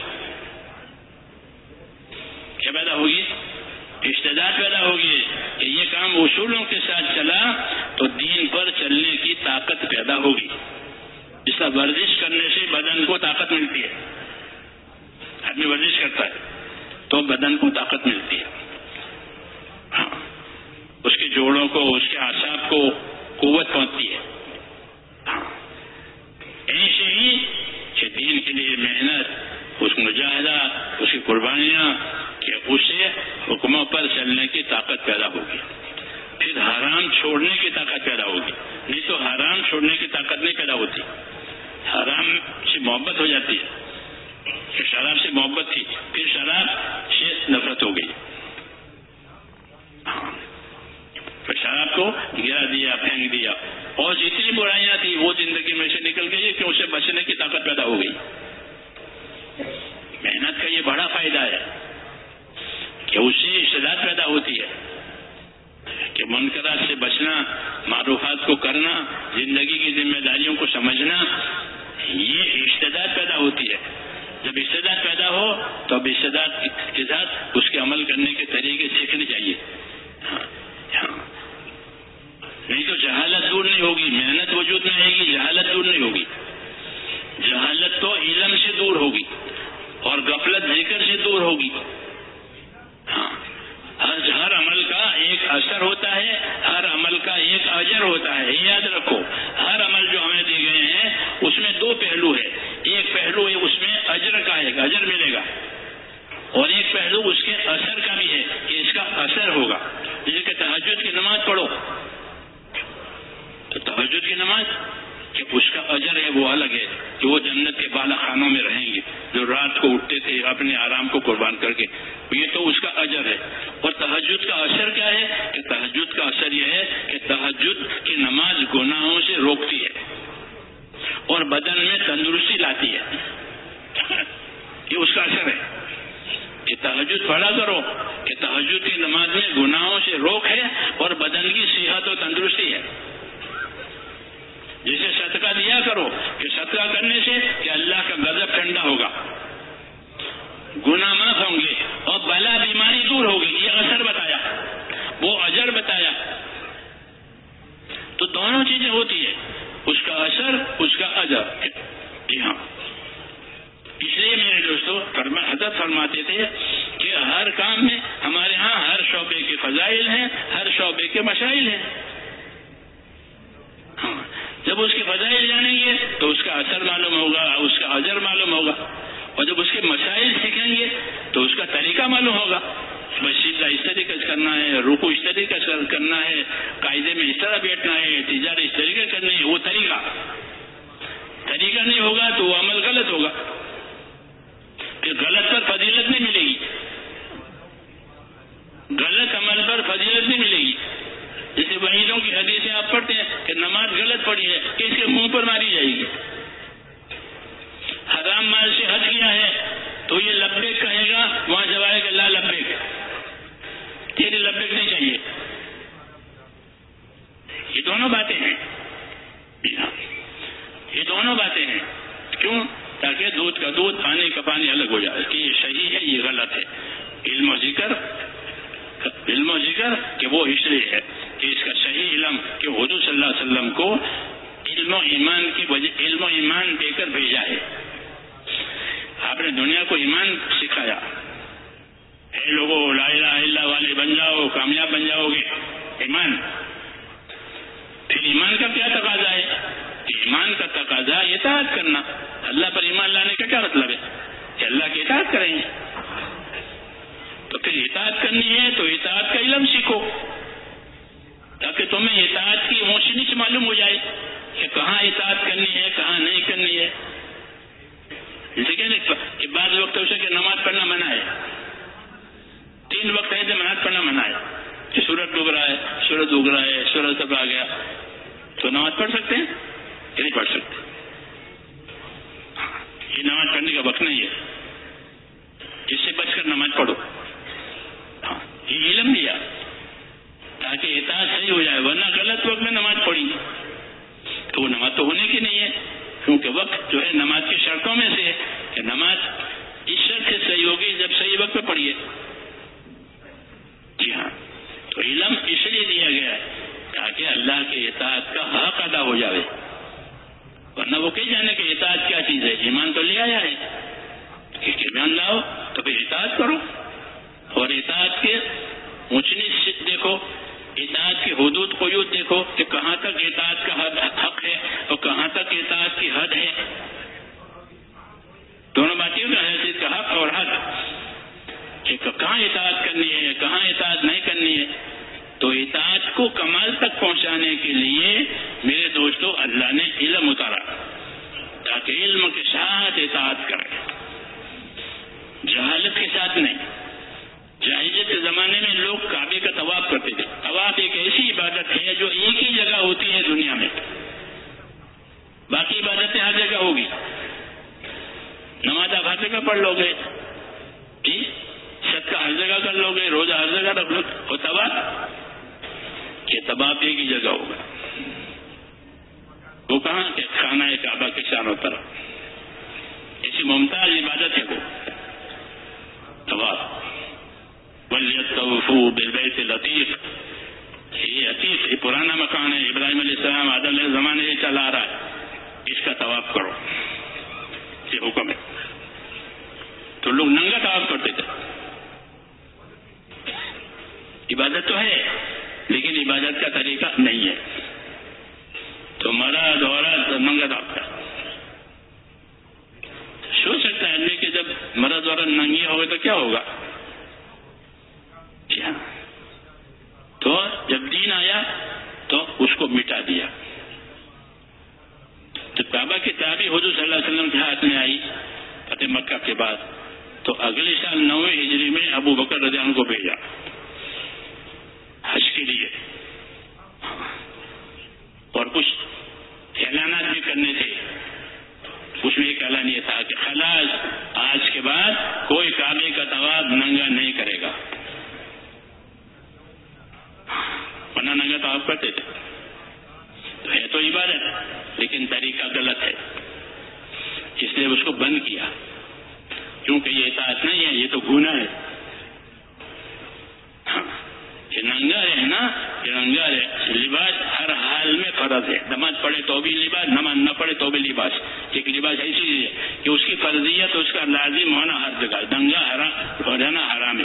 کیا پیدا ہوگی؟ استعداد پیدا ہوگی کہ یہ کام اصولوں کے ساتھ چلا تو دین پر چلنے کی طاقت پیدا ہوگی. اس طرح ورزش کرنے سے بدن کو طاقت ملتی ہے. آدمی ورزش کرتا ہے تو بدن کو طاقت ملتی ہے. ہاں، اس کے جوڑوں کو، اس کے اعصاب کو قوت پہنچتی ہے. ہاں، ایسے ہی کہ دین کے لیے محنت، اس مجاہدہ، اس کی قربانیاں، کہ اسے حکموں پر چلنے کی طاقت پیدا ہوگی. پھر حرام چھوڑنے کی طاقت پیدا ہوگی. نہیں تو حرام چھوڑنے کی طاقت نہیں پیدا ہوتی. حرام سے محبت ہو جاتی ہے، کہ شراب سے محبت تھی، پھر شراب سے نفرت ہو گئی. پھر شراب کو گرا دیا، پھینک دیا، اور جتنی برائیاں تھیں وہ زندگی میں سے نکل گئی کہ اسے بچنے کی طاقت پیدا ہو گئی. محنت کا یہ بڑا فائدہ ہے کہ اس سے استعداد پیدا ہوتی ہے کہ منکرات سے بچنا، معروفات کو کرنا، زندگی کی ذمہ داریوں کو سمجھنا، یہ استعداد پیدا ہوتی ہے. جب استعداد پیدا ہو تو اب استعداد کے ساتھ اس کے عمل کرنے کے طریقے سیکھنے چاہیے. ہاں ہاں، نہیں تو جہالت دور نہیں ہوگی. محنت وجود میں آئے گی، جہالت دور نہیں ہوگی. جہالت تو علم سے دور ہوگی اور غفلت ذکر سے دور ہوگی. ہاں، ہر ہر عمل کا ایک اثر ہوتا ہے، ہر عمل کا ایک اجر ہوتا ہے. یہ یاد رکھو، ہر عمل جو ہمیں دیے گئے ہیں اس میں دو پہلو ہے. ایک پہلو ہے اس میں اجر کا ہے، اجر ملے گا، اور ایک پہلو اس کے اثر کا بھی ہے کہ اس کا اثر ہوگا. جیسے کہ تہجد کی نماز پڑھو تو تہجد کی نماز کہ اس کا اجر ہے وہ الگ ہے کہ وہ جنت کے بالا خانوں میں رہیں گے جو رات کو اٹھتے تھے اپنے آرام کو قربان کر کے. یہ تو اس کا اجر ہے. اور تہجد کا اثر کیا ہے کہ تہجد کا اثر یہ ہے کہ تہجد کی نماز گناہوں سے روکتی ہے اور بدن میں تندرستی لاتی ہے. یہ اس کا اثر ہے کہ تہجد پڑھا کرو کہ تہجد کی نماز میں گناہوں سے روک ہے اور بدن کی صحت و تندرستی ہے. جیسے صدقہ دیا کرو کہ صدقہ کرنے سے کہ اللہ کا غضب ٹھنڈا ہوگا، گناہ معاف ہوں گے اور بلا بیماری دور ہوگی. یہ اثر بتا لہذا جی ہاں، اس لیے میرے دوستو حضرت فرماتے تھے کہ ہر کام میں ہمارے ہاں ہر شعبے کے فضائل ہیں، ہر شعبے کے مشائل ہیں. ہاں، جب اس کے فضائل جانیں گے تو اس کا اثر معلوم ہوگا، اس کا اجر معلوم ہوگا، اور جب اس کے مسائل سیکھیں گے تو اس کا طریقہ معلوم ہوگا. بس سیدھا اس طریقے سے کرنا ہے، رکو اس طریقے سے کرنا ہے، قاعدے میں اس طرح بیٹھنا ہے، تجارت اس طریقے کرنی ہے. وہ طریقہ طریقہ نہیں ہوگا تو وہ عمل غلط ہوگا، کہ غلط پر فضیلت نہیں ملے گی، غلط عمل پر فضیلت نہیں ملے گی. جیسے وعیدوں کی حدیثیں آپ پڑھتے ہیں کہ نماز غلط پڑھی ہے کہ اس کے منہ پر ماری جائے گی. حرام مال سے حج کیا ہے تو یہ لبیک کہے گا، وہاں جواب ہے کہ لا لبیک، تیری لبیک نہیں چاہیے. یہ دونوں باتیں ہیں، یہ دونوں باتیں ہیں. کیوں؟ تاکہ دودھ کا دودھ، پانی کا پانی الگ ہو جائے کہ یہ صحیح ہے یہ غلط ہے. علم و ذکر، علم و ذکر کہ وہ اس لیے ہے کہ اس کا صحیح علم کہ حضور صلی اللہ علیہ وسلم کو علم و ایمان کی وجہ علم و ایمان دے کر بھیجا ہے. آپ نے دنیا کو ایمان سکھایا. اے لوگوں لا الہ الا اللہ والے بن جاؤ، کامیاب بن جاؤ گے. ایمان، پھر ایمان کا کیا تقاضا ہے؟ ایمان کا تقاضا اطاعت کرنا. اللہ پر ایمان لانے کا کیا مطلب ہے؟ کہ اللہ کی اطاعت کریں گے. تو پھر اطاعت کرنی ہے تو اطاعت کا علم سیکھو، تاکہ تمہیں اطاعت کی اونچ نیچ معلوم ہو جائے کہ کہاں اطاعت کرنی ہے کہاں نہیں کرنی ہے. جیسے کہ بعض وقت اسے کہ نماز پڑھنا منع ہے، تین وقت ہے کہ نماز پڑھنا منع ہے، کہ سورج ڈوب رہا ہے، سورج اگ رہا ہے، سورج تب آ گیا، تو نماز پڑھ سکتے ہیں کہ نہیں پڑھ سکتے؟ یہ نماز پڑھنے کا وقت نہیں ہے، اس سے بچ کر نماز پڑھو. ہاں، یہ علم دیا تاکہ اطاعت صحیح ہو جائے، ورنہ غلط وقت میں نماز پڑھی تو وہ نماز تو ہونے کی نہیں ہے. کیونکہ وقت جو ہے نماز کی شرطوں میں سے ہے کہ نماز اس شرط سے صحیح ہوگی جب صحیح وقت پہ پڑھیے. جی ہاں، تو علم اس لیے دیا گیا ہے تاکہ اللہ کے اطاعت کا حق ادا ہو جائے. ورنہ وہ کہہ جانے کہ اطاعت کیا چیز ہے؟ ایمان تو لے آیا ہے کہ ایمان لاؤ تو پھر اطاعت کرو، اور اطاعت کے اونچ نیچ دیکھو، اطاعت کی حدود قیود دیکھو کہ کہاں تک اطاعت کا حق ہے اور کہاں تک اطاعت کی حد ہے. دونوں باتیں کا حیثیت کا حق اور حد، کہ کہاں اطاعت کرنی ہے کہاں اطاعت نہیں کرنی ہے. تو اطاعت کو کمال تک پہنچانے کے لیے میرے دوستو اللہ نے علم اتارا تاکہ علم کے ساتھ اطاعت کرے، جہالت کے ساتھ نہیں. جاہلیت کے زمانے میں لوگ کعبے کا طواف کرتے تھے. طواف ایک ایسی عبادت ہے جو ایک ہی جگہ ہوتی ہے دنیا میں، باقی عبادتیں ہر جگہ ہوگی. نماز آپ ہر جگہ پڑھ لو گے، جی صدقہ ہر جگہ کر لو گے، روزہ ہر جگہ رکھ لو، اور طواف کہ طواف ایک ہی جگہ ہوگا. وہ کہاں کہ خانہ کعبہ کے چاروں طرف. ایسی ممتاز عبادت ہے وہ طواف. وَلْيَطَّوِّفُوا بِالْبَيْتِ الْعَتِيقِ، یہ عتیق یہ پرانا مکان ہے، ابراہیم علیہ السلام آدم علیہ زمانے سے چلا آ رہا ہے، اس کا طواف کرو، یہ حکم ہے. تو لوگ ننگا طواف کرتے تھے. عبادت تو ہے لیکن عبادت کا طریقہ نہیں ہے. تو مرد عورت ننگا طواف کر سوچ سکتا ہے آدمی کہ جب مرد عورت ننگی ہوگا تو کیا ہوگا. تو جب دین آیا تو اس کو مٹا دیا. جب کعبہ کی تعبیر حضور صلی اللہ علیہ وسلم کے ہاتھ میں آئی فتح مکہ کے بعد، تو اگلے سال نویں ہجری میں ابو بکر رضی اللہ عنہ کو بھیجا حج کے لیے، اور کچھ اعلانات بھی کرنے تھے. اس میں ایک اعلان یہ تھا کہ خلاص آج کے بعد کوئی کعبے کا طواف ننگا نہیں کرے گا. ورنہ ننگا طواف کرتے تھے. تو ہے تو عبادت لیکن طریقہ غلط ہے، اس لیے اس کو بند کیا، کیونکہ یہ اطاعت نہیں ہے، یہ تو گناہ ہے. یہ ننگا ہے نا، یہ ننگا ہے. لباس ہر حال میں فرض ہے. نماز پڑھے تو بھی لباس، نماز نہ پڑھے تو بھی لباس. ایک لباس ایسی چیز ہے کہ اس کی فرضیت، اس کا لازم ہونا ہر جگہ، دنگا حرام ہو جانا حرام ہے.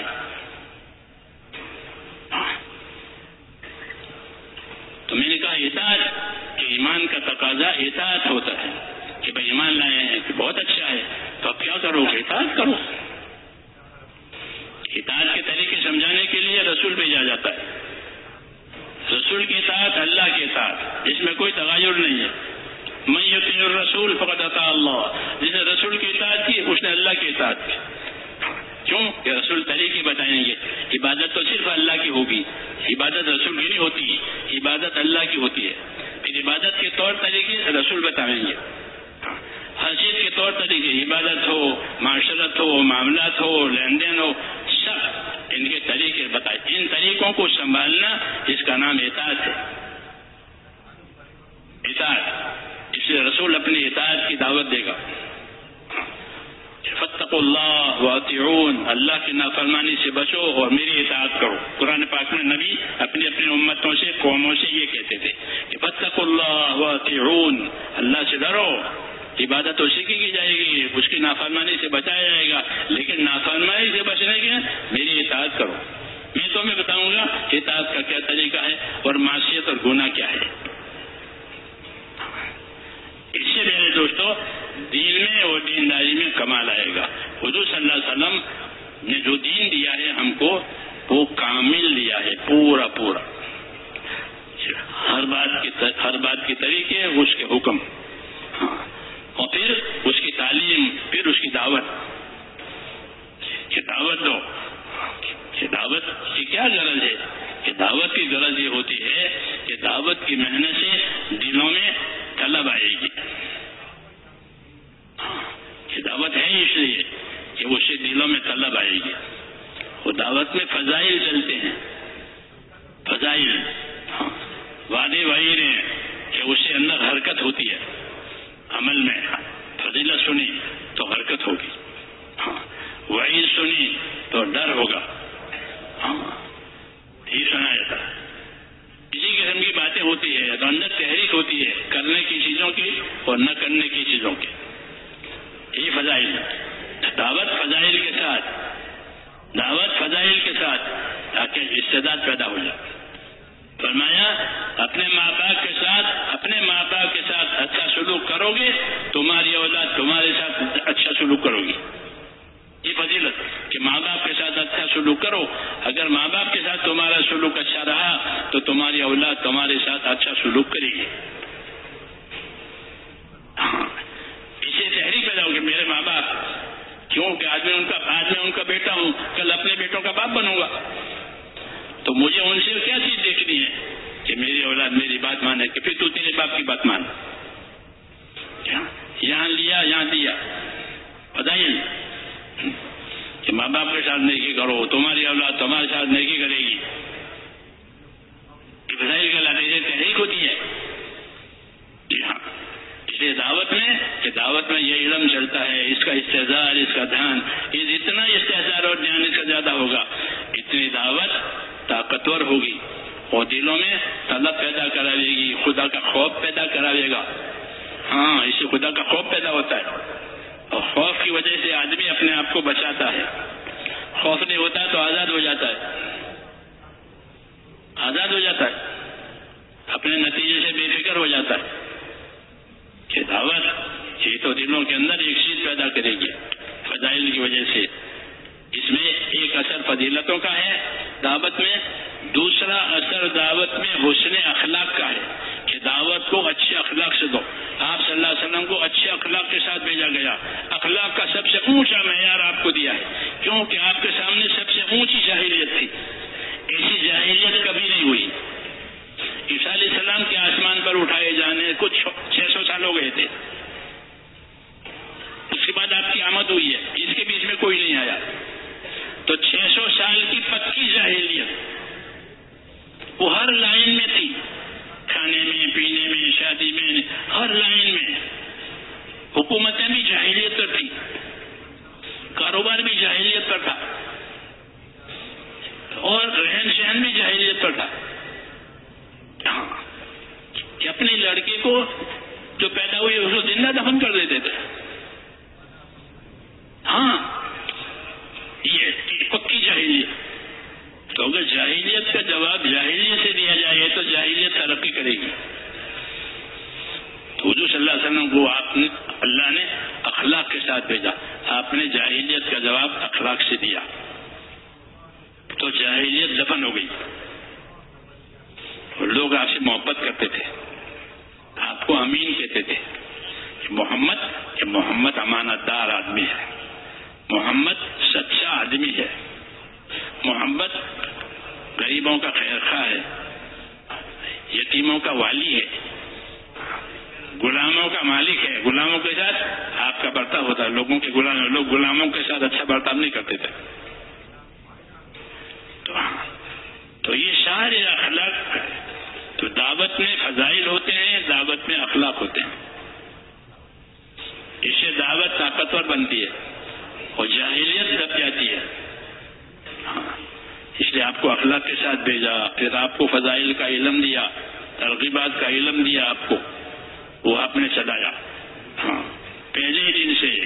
تو میں نے کہا اطاعت کہ ایمان کا تقاضا اطاعت ہوتا ہے کہ بھائی ایمان لائے ہیں کہ بہت اچھا ہے، تو اب کیا کرو گے؟ اطاعت کرو. اطاعت کے طریقے سمجھانے کے لیے رسول بھیجا جاتا ہے. رسول کی اطاعت اللہ کی اطاعت، اس میں کوئی تغیر نہیں ہے. من یطیع الرسول فقد اطاع اللہ، جس نے رسول کی اطاعت کی اس نے اللہ کی اطاعت کی. کیوں کہ رسول طریقے بتائیں گے. عبادت تو صرف اللہ کی ہوگی، عبادت رسول کی نہیں ہوتی، عبادت اللہ کی ہوتی ہے. پھر عبادت کے طور طریقے رسول بتائیں گے. ہر چیز کے طور طریقے، عبادت ہو، معاشرت ہو، معاملات ہو، لین دین ہو، سب ان کے طریقے بتائے. ان طریقوں کو سنبھالنا اس کا نام اطاعت ہے. اطاعت، اس لیے رسول اپنی اطاعت کی دعوت دے گا. فاتقوا اللہ واطیعون، اللہ کی نافرمانی سے بچو اور میری اطاعت کرو. قرآن پاک میں نبی اپنی اپنی امتوں سے، قوموں سے یہ کہتے تھے کہ فاتقوا اللہ واطیعون، اللہ سے ڈرو. عبادت اسی کی کی جائے گی، اس کی نافرمانی سے بچایا جائے گا، لیکن نافرمانی سے بچنے کے میری اطاعت کرو. میں تمہیں بتاؤں گا اطاعت کا کیا طریقہ ہے اور معصیت اور گناہ کیا ہے. اس سے میرے دوستو دین میں اور دینداری میں کمال آئے گا. حضور صلی اللہ علیہ وسلم نے جو دین دیا ہے ہم کو وہ کامل دیا ہے، پورا پورا. ہر بات کی ہر بات کی طریقے، اس کے حکم، ہاں، اور پھر اس کی تعلیم، پھر اس کی دعوت. کہ دعوت دو، کہ دعوت کی کیا غرض ہے؟ کہ دعوت کی غرض یہ ہوتی ہے کہ دعوت کی محنت سے دلوں میں طلب آئے گی. کہ دعوت ہے اس لیے کہ اس سے دلوں میں طلب آئے گی. وہ دعوت میں فضائل چلتے ہیں، فضائل، ہاں، وعدے وعید ہیں کہ اس سے اندر حرکت ہوتی ہے. عمل میں فضیلت سنی تو حرکت ہوگی، ہاں، وعید سنی تو ڈر ہوگا، ہاں، یہ سنا جاتا ہے. اسی قسم کی باتیں ہوتی ہے تو اندر تحریک ہوتی ہے کرنے کی چیزوں کی اور نہ کرنے کی چیزوں کی. یہ فضائل، دعوت فضائل کے ساتھ، دعوت فضائل کے ساتھ تاکہ استعداد پیدا ہو جائے. فرمایا اپنے ماں باپ کے ساتھ اپنے ماں باپ کے ساتھ اچھا سلوک کرو گے، تمہاری اولاد تمہارے ساتھ اچھا سلوک کرو گی. یہ فضیلت کہ ماں باپ کے ساتھ اچھا سلوک کرو. اگر ماں باپ کے ساتھ تمہارا سلوک اچھا رہا تو تمہاری اولاد تمہارے ساتھ اچھا سلوک کرے گی. ہاں، اسے تحریک پیدا ہوگی. میرے ماں باپ، کیوں کہ آج میں ان کا آج میں ان کا بیٹا ہوں، کل اپنے بیٹوں کا باپ بنوں گا، تو مجھے ان سے کیا چیز دیکھنی ہے کہ میری اولاد میری بات مانے، کہ پھر تو تیرے باپ کی بات مان. یہاں لیا یہاں دیا بتائیے کہ ماں باپ کے ساتھ نیکی کرو، تمہاری اولاد تمہارے ساتھ نیکی کرے گی. فضائل کا نتیجے تحریک ہوتی ہے. جی ہاں، اس لیے دعوت میں کہ دعوت میں یہ علم چلتا ہے، اس کا استحضار، اس کا دھیان، یہ جتنا استحضار اور دھیان اس کا زیادہ ہوگا اتنی دعوت طاقتور ہوگی اور دلوں میں طلب پیدا کراوے گی، خدا کا خوف پیدا کراوے گا. ہاں، اس سے خدا کا خوف پیدا ہوتا ہے اور خوف کی وجہ سے آدمی اپنے آپ کو بچاتا ہے. خوف نہیں ہوتا تو آزاد ہو جاتا ہے، آزاد ہو جاتا ہے، اپنے نتیجے سے بے فکر ہو جاتا ہے. کہ دعوت یہ تو دلوں کے اندر ایک چیز پیدا کرے گی فضائل کی وجہ سے. اس میں ایک اثر فضیلتوں کا ہے دعوت میں، دوسرا اثر دعوت میں حسن اخلاق کا ہے کہ دعوت کو اچھے اخلاق سے دو. آپ صلی اللہ علیہ وسلم کو اچھے اخلاق کے ساتھ بھیجا گیا. اخلاق کا سب سے اونچا معیار آپ کو دیا ہے کیونکہ آپ کے سامنے سب سے اونچی جاہلیت تھی. ایسی جاہلیت کبھی نہیں ہوئی. عیسیٰ علیہ السلام کے آسمان پر اٹھائے جانے کچھ چھ سو سال ہو گئے تھے. اس کے بعد آپ کی آمد ہوئی ہے، اس کے بیچ میں کوئی نہیں آیا. تو چھ سو سال کی پکی جاہلیت وہ ہر لائن میں تھی، کھانے میں، پینے میں، شادی میں، ہر لائن میں. حکومتیں بھی جاہلیت پر تھی، کاروبار بھی جاہلیت پر تھا اور رہن سہن بھی جاہلیت پر تھا. کہ اپنے لڑکے کو جاہلیت کا جواب جاہلیت سے دیا جائے تو جاہلیت ترقی کرے گی. تو حضور صلی اللہ علیہ وسلم کو آپ نے اللہ نے اخلاق کے ساتھ بھیجا. آپ نے جاہلیت کا جواب اخلاق سے دیا تو جاہلیت دفن ہو گئی. اور لوگ آپ سے محبت کرتے تھے, آپ کو امین کہتے تھے. محمد کہ محمد امانت دار آدمی ہے, محمد سچا آدمی ہے, محمد غریبوں کا خیر خواہ ہے, یتیموں کا والی ہے, غلاموں کا مالک ہے. غلاموں کے ساتھ آپ کا برتاؤ ہوتا ہے. لوگوں کے غلام لوگ غلاموں کے ساتھ اچھا برتاؤ نہیں کرتے تھے. تو تو یہ سارے اخلاق. تو دعوت میں فضائل ہوتے ہیں, دعوت میں اخلاق ہوتے ہیں. اس سے دعوت طاقتور بنتی ہے اور جاہلیت دب جاتی ہے. ہاں, اس لیے آپ کو اخلاق کے ساتھ بھیجا, پھر آپ کو فضائل کا علم دیا, ترغیبات کا علم دیا آپ کو, وہ آپ نے چلایا. ہاں, پہلے ہی دن سے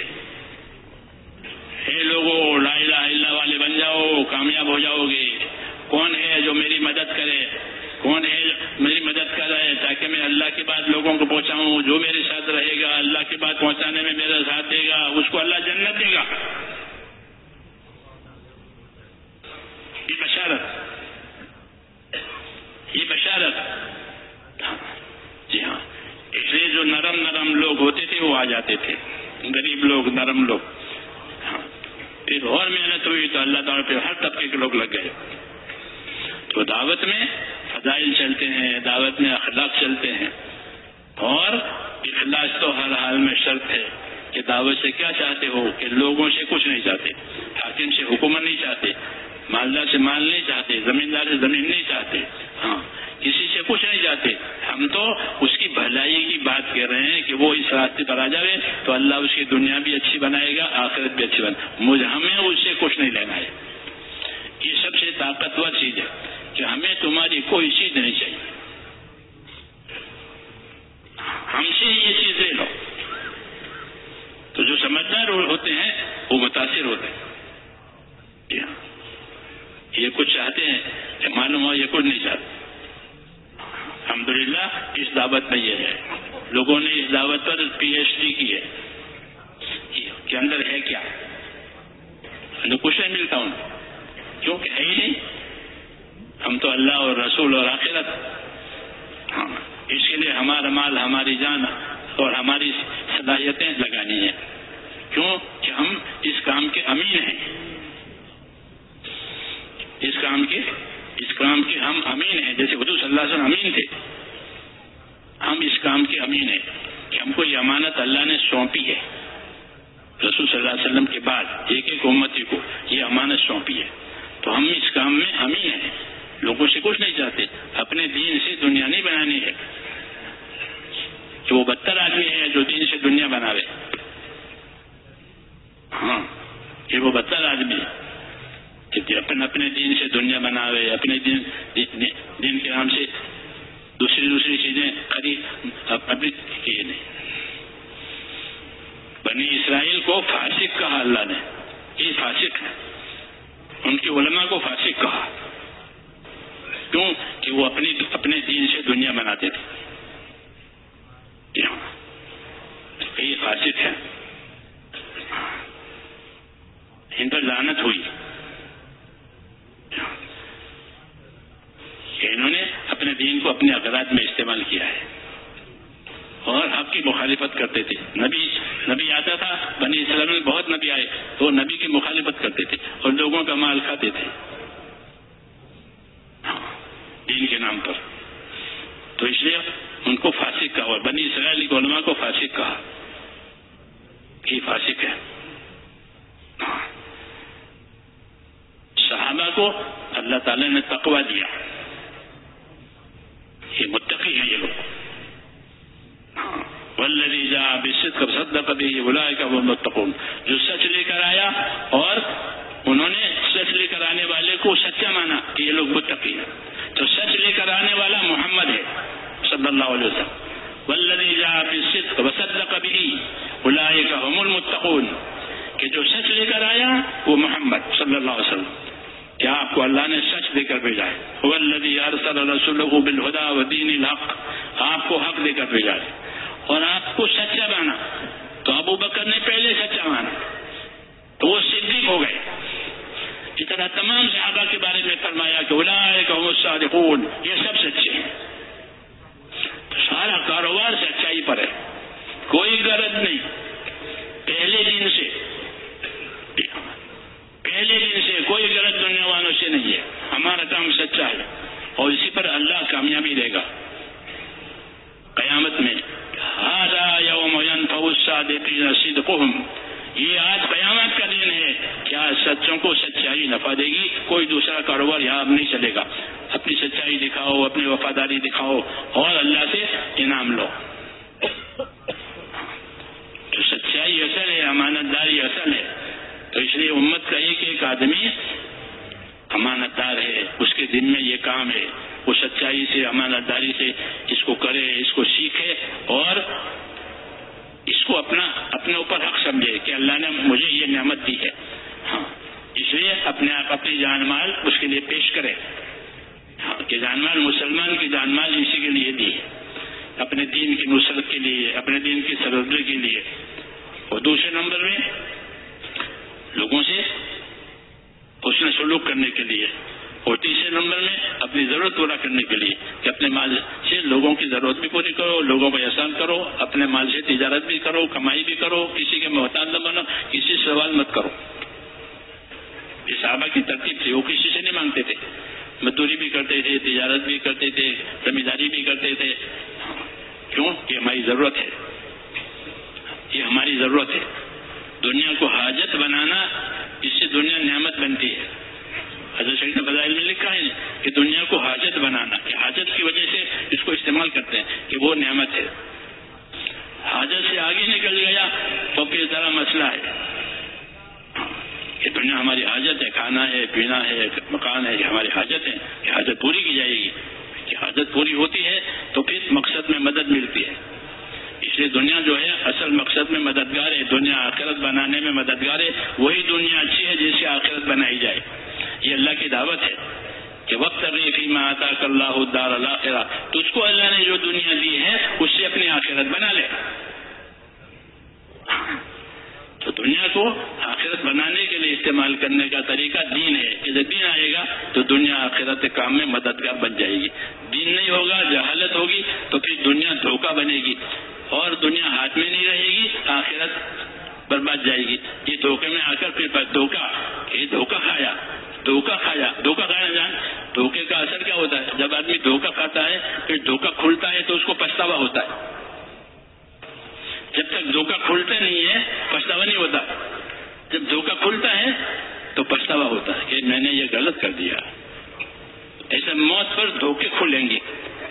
اے لوگوں لا الہ الا اللہ والے بن جاؤ, کامیاب ہو جاؤ گے. کون ہے جو میری مدد کرے, کون ہے میری مدد کر رہا ہے تاکہ میں اللہ کی بات لوگوں کو پہنچاؤں. جو میرے ساتھ رہے گا, اللہ کی بات پہنچانے میں میرا ساتھ دے گا, اس کو اللہ جنت دے گا. یہ بشارت, یہ بشارت. جی ہاں, اس لیے جو نرم نرم لوگ ہوتے تھے وہ آ جاتے تھے, غریب لوگ, نرم لوگ. ہاں, پھر اور محنت ہوئی تو اللہ تعالیٰ پہ ہر طبقے کے لوگ لگ گئے. تو دعوت میں فضائل چلتے ہیں, دعوت میں اخلاق چلتے ہیں, اور اخلاص تو ہر حال میں شرط ہے. کہ دعوت سے کیا چاہتے ہو کہ لوگوں سے کچھ نہیں چاہتے, حاکم سے حکومت نہیں چاہتے, مالدار سے مال نہیں چاہتے, زمیندار سے زمین نہیں چاہتے, ہاں کسی سے کچھ نہیں چاہتے. ہم تو اس کی بھلائی کی بات کر رہے ہیں کہ وہ اس راستے پر آ جائے تو اللہ اس کی دنیا بھی اچھی بنائے گا, آخرت بھی اچھی بنائے. مجھے ہمیں اس سے کچھ نہیں لینا ہے. یہ سب سے طاقتور چیز ہے کہ ہمیں تمہاری کوئی چیز نہیں چاہیے, ہم سے یہ چیز لے لو. تو جو سمجھدار ہوتے ہیں وہ متاثر ہوتے ہیں. یہ کچھ چاہتے ہیں کہ معلوم ہو یہ کچھ نہیں چاہتے. الحمدللہ اس دعوت میں یہ ہے, لوگوں نے اس دعوت پر پی ایچ ڈی کی ہے کہ اندر ہے کیا, کچھ نہیں ملتا ان کو, کیونکہ ہے ہی نہیں. ہم تو اللہ اور رسول اور آخرت, ہاں اس کے لیے ہمارا مال, ہماری جان اور ہماری صلاحیتیں لگانی ہیں. کیوں کہ ہم اس کام کے امین ہیں, اس کام کے اس کام کے ہم امین ہیں. جیسے حضور صلی اللہ علیہ وسلم امین تھے, ہم اس کام کے امین ہیں کہ ہم کو یہ امانت اللہ نے سونپی ہے. رسول صلی اللہ علیہ وسلم کے بعد ایک ایک امتی کو یہ امانت سونپی ہے, تو ہم اس کام میں امین ہیں. لوگوں سے کچھ نہیں چاہتے, اپنے دین سے دنیا نہیں بنانی ہے. کہ وہ بدتر آدمی ہے جو دین سے دنیا بناوے, ہاں یہ وہ بدتر آدمی ہے کہ اپنے اپنے دین سے دنیا بناوے, اپنے دین دین کے نام سے دوسری دوسری چیزیں خرید اپنی. یہ نہیں. بنی اسرائیل کو فاسق کہا اللہ نے, یہ فاسق ہے. ان کے علماء کو فاسق کہا, کیوں کہ وہ اپنی اپنے دین سے دنیا بناتے تھے. یہ فاسق ہے, ان پر لعنت ہوئی. انہوں نے اپنے دین کو اپنے اغراض میں استعمال کیا ہے اور حق کی مخالفت کرتے تھے. نبی نبی آتا تھا, بنی اسرائیل میں بہت نبی آئے تو نبی کی مخالفت کرتے تھے اور لوگوں کا مال کھاتے تھے دین کے نام پر. تو اس لیے ان کو فاسق کہا, اور بنی اسرائیل کے علماء کو فاسق کہا کہ فاسق ہے. صحابہ کو اللہ تعالی نے تقویٰ دیا, یہ متقی ہیں یہ لوگ. والذی جاء بالصدق وصدق به اولئک هم المتقون, جو سچ لے کر آیا اور انہوں نے سچ لے کر آنے والے کو سچا مانا کہ یہ لوگ متقی ہیں. تو سچ لے کر آنے والا محمد ہے صلی اللہ علیہ وسلم. والذی جاء بالصدق وصدق به اولئک هم المتقون, کہ جو سچ لے کر آیا وہ محمد صلی اللہ علیہ وسلم, کہ آپ کو اللہ نے سچ دے کر بھیجا ہے. هو الذی ارسل رسوله بالهدى ودین الحق، آپ کو حق دے کر بھیجا ہے اور آپ کو سچا مانا. تو ابو بکر نے پہلے سچا مانا تو وہ صدیق ہو گئے. اس طرح تمام صحابہ کے بارے میں فرمایا کہ اولئک هم الصادقون، یہ سب سچے ہیں. تو سارا کاروبار سچائی پر ہے، کوئی غرض نہیں. پہلے دن سے پہلے دن سے کوئی غلط دنیا والوں سے نہیں ہے. ہمارا کام سچا ہے اور اسی پر اللہ کامیابی دے گا قیامت میں. ھذا یوم ینفع الصادقین صدقهم، یہ آج قیامت کا دن ہے کہ آج سچوں کو سچائی نفع دے گی. کوئی دوسرا کاروبار یہاں اب نہیں چلے گا. اپنی سچائی دکھاؤ، اپنی وفاداری دکھاؤ اور اللہ سے انعام لو. تو سچائی اصل ہے، امانت داری اصل ہے. تو اس لیے امت کا ایک ایک آدمی امانت دار ہے، اس کے دن میں یہ کام ہے وہ سچائی سے، امانت داری سے اس کو کرے، اس کو سیکھے اور اس کو اپنا اپنے اوپر حق سمجھے کہ اللہ نے مجھے یہ نعمت دی ہے. ہاں، اس لیے اپنے آپ اپنی جان مال اس کے لیے پیش کرے. ہاں، کہ جان مال مسلمان کی جان مال اسی کے لیے دی ہے، اپنے دین کی نصرت کے لیے، اپنے دین کی سربراہی کے لیے. اور دوسرے نمبر میں لوگوں سے حسن سلوک کرنے کے لیے. اور تیسرے نمبر میں اپنی ضرورت پورا کرنے کے لیے کہ اپنے مال سے لوگوں کی ضرورت بھی پوری کرو، لوگوں کو احسان کرو، اپنے مال سے تجارت بھی کرو، کمائی بھی کرو، کسی کے محتاج نہ بنو، کسی سے سوال مت کرو. یہ صحابہ کی ترتیب تھی. وہ کسی سے نہیں مانگتے تھے، مزدوری بھی کرتے تھے، تجارت بھی کرتے تھے، زمینداری بھی کرتے تھے. کیوں؟ کہ ہماری ضرورت ہے، یہ ہماری ضرورت ہے. دنیا کو حاجت بنانا، اس سے دنیا نعمت بنتی ہے. حضرت شریف نے فضائل میں لکھا ہے کہ دنیا کو حاجت بنانا، کہ حاجت کی وجہ سے اس کو استعمال کرتے ہیں کہ وہ نعمت ہے. حاجت سے آگے نکل گیا تو پھر ذرا مسئلہ ہے کہ دنیا ہماری حاجت ہے، کھانا ہے، پینا ہے، مکان ہے، یہ ہماری حاجت ہے، کہ حاجت پوری کی جائے گی. کہ حاجت پوری ہوتی ہے تو پھر مقصد میں مدد ملتی ہے. اس لیے دنیا جو ہے اصل مقصد میں مددگار ہے. دنیا آخرت بنانے میں مددگار ہے. وہی دنیا اچھی ہے جس سے آخرت بنائی جائے. یہ اللہ کی دعوت ہے کہ وابتغ فیما آتاک اللہ الدار الاخرہ، تجھ کو اللہ نے جو دنیا دی ہے اس سے اپنی آخرت بنا لے. تو دنیا کو آخرت بنانے کے لیے استعمال کرنے کا طریقہ دین ہے کہ جب دین آئے گا تو دنیا آخرت کے کام میں مددگار بن جائے گی. دین نہیں ہوگا، جہالت ہوگی تو پھر دنیا دھوکہ بنے گی اور دنیا ہاتھ میں نہیں رہے گی، آخرت برباد جائے گی. یہ دھوکے میں آ کر پھر دھوکہ یہ دھوکہ کھایا دھوکہ کھایا دھوکہ کھانا جان. دھوکے کا اثر کیا ہوتا ہے؟ جب آدمی دھوکہ کھاتا ہے پھر دھوکہ کھلتا ہے تو اس کو پچھتاوا ہوتا ہے. جب تک دھوکہ کھلتا نہیں ہے پچھتاوا نہیں ہوتا. جب دھوکہ کھلتا ہے تو پچھتاوا ہوتا ہے کہ میں نے یہ غلط کر دیا. ایسے موت پر دھوکے کھلیں گے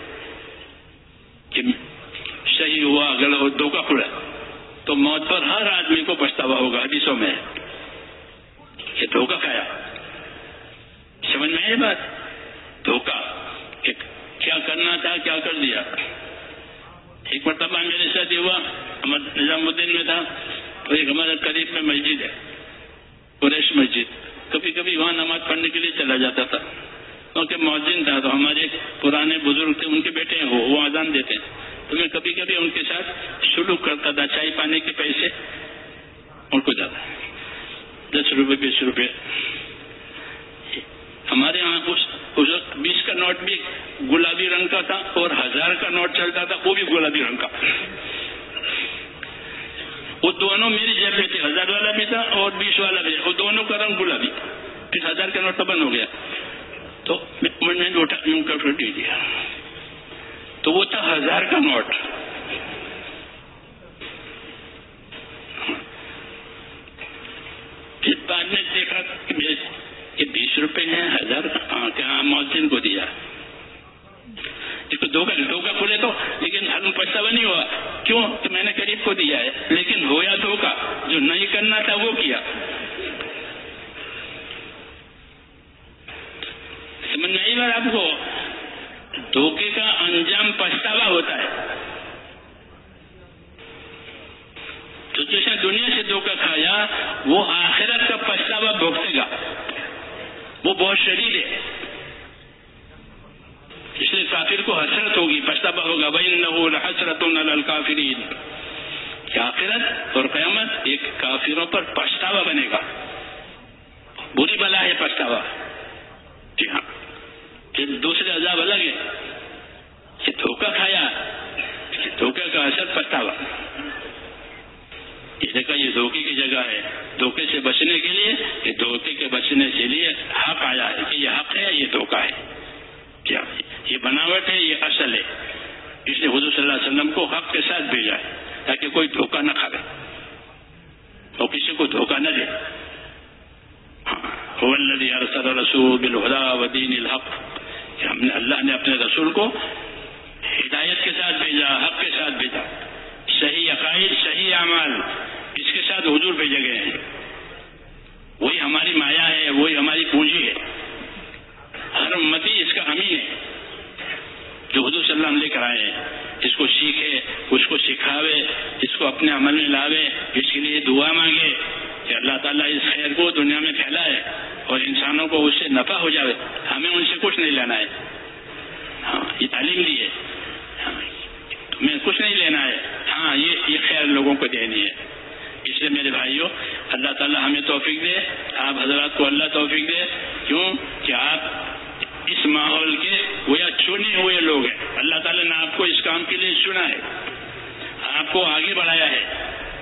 کہ صحیح ہوا غلط دھوکہ کھلا تو موت پر ہر آدمی کو پچھتاوا ہوگا. حدیثوں میں کہ دھوکہ کھایا. سمجھ میں آئی بات؟ دھوکہ کہ کیا کرنا تھا کیا کر دیا. ایک مرتبہ میرے ساتھ ہوا، نظام الدین میں تھا تو ایک ہمارے قریب میں مسجد ہے، قریش مسجد. کبھی کبھی وہاں نماز پڑھنے کے لیے چلا جاتا تھا کیونکہ مؤذن تھا. تو ہمارے پرانے بزرگ تھے، ان کے بیٹے ہیں وہ وہ اذان دیتے ہیں. تو میں کبھی کبھی ان کے ساتھ سلوک کرتا تھا. چائے پانے کے پیسے ان کو جاتا، دس روپے بیس روپے. ہمارے یہاں اس وقت بیس کا نوٹ بھی گلابی رنگ کا تھا اور ہزار کا نوٹ چلتا تھا وہ بھی گلابی رنگ کا. وہ دونوں میری جیب میں تھے، ہزار والا بھی تھا اور بیس والا بھی. وہ دونوں کا رنگ گلابی. پھر ہزار کا نوٹ تو بند ہو گیا تو میں نے اٹھا یوں کر پھر دے دیا تو وہ تھا ہزار کا نوٹ. پھر بعد میں دیکھا کہ بیس روپے ہیں، ہزار کا مؤذن کو دیا. اس کو دھوکہ دھوکہ کھلے تو لیکن ہم پچھتاوا نہیں ہوا. کیوں؟ کہ میں نے قریب کو دیا ہے. لیکن ہوا دھوکہ، جو نہیں کرنا تھا وہ کیا. سمجھ میں آئی بات آپ کو؟ دھوکے کا انجام پچھتاوا ہوتا ہے. تو جیسے دنیا سے دھوکہ کھایا وہ آخرت کا پچھتاوا بھگتے گا. وہ بہت شدید ہے، اس لیے کافر کو حسرت ہوگی، پچھتاوا ہوگا. وَإِنَّهُ لَحَسْرَةٌ عَلَى الْكَافِرِينَ. کہ آخرت اور قیامت ایک کافروں پر پچھتاوا بنے گا، بری بلا ہے پچھتاوا. جی ہاں، کہ دوسرے عذاب الگ ہے. کہ دھوکہ کھایا، دھوکے کا اثر پچھتاوا. یہ دیکھا یہ دھوکے کی جگہ ہے. دھوکے سے بچنے کے لیے، کہ دھوکے کے بچنے کے لیے حق آیا ہے کہ یہ حق ہے، یہ دھوکہ ہے. کیا یہ بناوٹ ہے، یہ اصل ہے. اس لیے حضور صلی اللہ علیہ وسلم کو حق کے ساتھ بھیجا ہے تاکہ کوئی دھوکہ نہ کھائے اور کسی کو دھوکہ نہ دے. هو الذي ارسل رسول بالهدى ودين الحق. کہ ہم نے اللہ نے اپنے رسول کو ہدایت کے ساتھ بھیجا، حق کے ساتھ بھیجا، صحیح عقائد، صحیح اعمال، اس کے ساتھ حضور بھیجے گئے ہیں. وہی ہماری مایا ہے، وہی ہماری پونجی ہے. ہر امتی اس کا امین ہے جو حضور صلی اللہ علیہ وسلم لے کر آئے ہیں. اس کو سیکھے، اس کو سکھاوے، اس کو اپنے عمل میں لاوے، اس کے لیے دعا مانگے کہ اللہ تعالیٰ اس خیر کو دنیا میں پھیلائے اور انسانوں کو اس سے نفع ہو جائے. ہمیں ان سے کچھ نہیں لینا ہے. ہاں یہ تعلیم دی ہے، تمہیں کچھ نہیں لینا ہے. ہاں یہ یہ خیر لوگوں کو دینی ہے. اس لیے میرے بھائیوں، اللہ تعالیٰ ہمیں توفیق دے، آپ حضرات کو اللہ توفیق دے. کیوں کہ آپ اس ماحول کے گویا چنے ہوئے لوگ ہیں. اللہ تعالیٰ نے آپ کو اس کام کے لیے چنا ہے، آپ کو آگے بڑھایا ہے،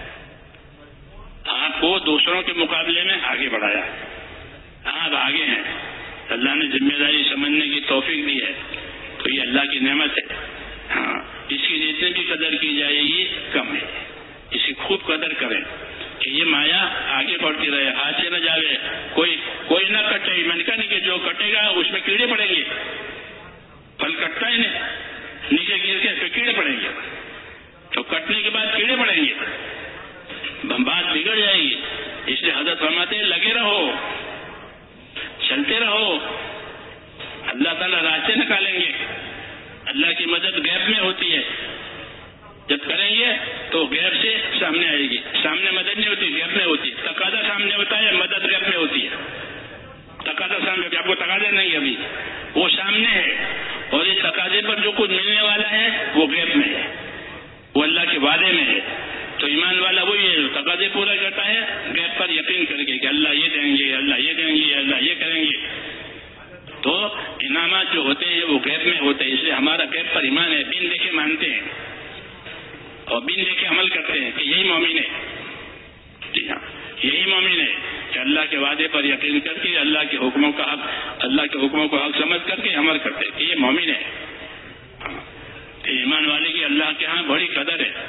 آپ کو دوسروں کے مقابلے میں آگے بڑھایا ہے. آپ آگے ہیں، اللہ نے ذمہ داری سمجھنے کی توفیق دی ہے، تو یہ اللہ کی نعمت ہے. ہاں اس کی جتنی بھی قدر کی جائے گی کم ہے. اس کی خوب قدر کریں کہ یہ مایا آگے بڑھتی رہے، ہاتھ سے نہ جاوے، کوئی کوئی نہ کٹے. میں نے کہا نہیں کہ جو کٹے گا اس میں کیڑے پڑیں گے. پھل کٹتا ہی نہیں، نیچے گر کے پھر کیڑے پڑیں گے. تو کٹنے کے بعد کیڑے پڑیں گے، بات بگڑ جائے گی. اس لیے حضرت فرماتے ہیں لگے رہو، چلتے رہو، اللہ تعالیٰ راستے نکالیں گے. اللہ کی مدد غیب میں ہوتی ہے. جب کریں گے تو غیب سے سامنے آئے گی. سامنے مدد نہیں ہوتی، غیب میں ہوتی. تقاضا سامنے ہوتا ہے، مدد غیب میں ہوتی ہے. تقاضا سامنے ہوتی ہے، آپ کو تقاضا نہیں ابھی، وہ سامنے ہے. اور اس تقاضے پر جو کچھ ملنے والا ہے وہ غیب میں ہے، وہ اللہ کے وعدے میں ہے. تو ایمان والا وہی ہے جو تقاضے پورا کرتا ہے غیب پر یقین کر کے کہ اللہ یہ دیں گے، اللہ یہ دیں گے، اللہ یہ کریں گے. تو انعامات جو ہوتے ہیں وہ غیب میں ہوتے ہیں. اس لیے ہمارا غیب پر ایمان ہے، بن دیکھے مانتے ہیں اور بن دیکھے عمل کرتے ہیں کہ یہی مومن ہے. جی ہاں، یہی مومن ہے کہ اللہ کے وعدے پر یقین کر کے اللہ کے حکموں کا حق اللہ کے حکموں کو حق سمجھ کر کے عمل کرتے ہیں کہ یہ مومن ہے. کہ ایمان والے کی اللہ کے ہاں بڑی قدر ہے.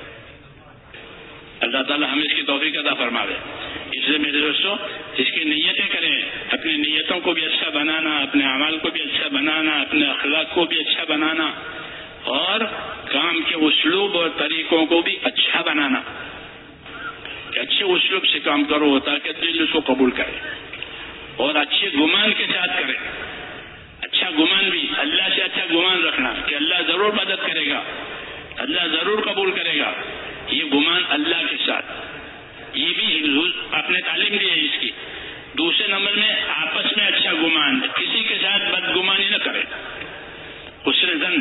اللہ تعالیٰ ہمیں اس کی توفیق عطا فرماوے. اس لیے میرے دوستوں اس کی نیتیں کریں، اپنی نیتوں کو بھی اچھا بنانا، اپنے اعمال کو بھی اچھا بنانا، اپنے اخلاق کو بھی اچھا بنانا، اور کام کے اسلوب اور طریقوں کو بھی اچھا بنانا. کہ اچھے اسلوب سے کام کرو تاکہ دل اس کو قبول کرے، اور اچھے گمان کے ساتھ کرے. اچھا گمان بھی، اللہ سے اچھا گمان رکھنا کہ اللہ ضرور مدد کرے گا، اللہ ضرور قبول کرے گا. یہ گمان اللہ کے ساتھ، یہ بھی آپ نے تعلیم دی ہے اس کی. دوسرے نمبر میں آپس میں اچھا گمان، کسی کے ساتھ بدگمانی نہ کرے. حسن زن،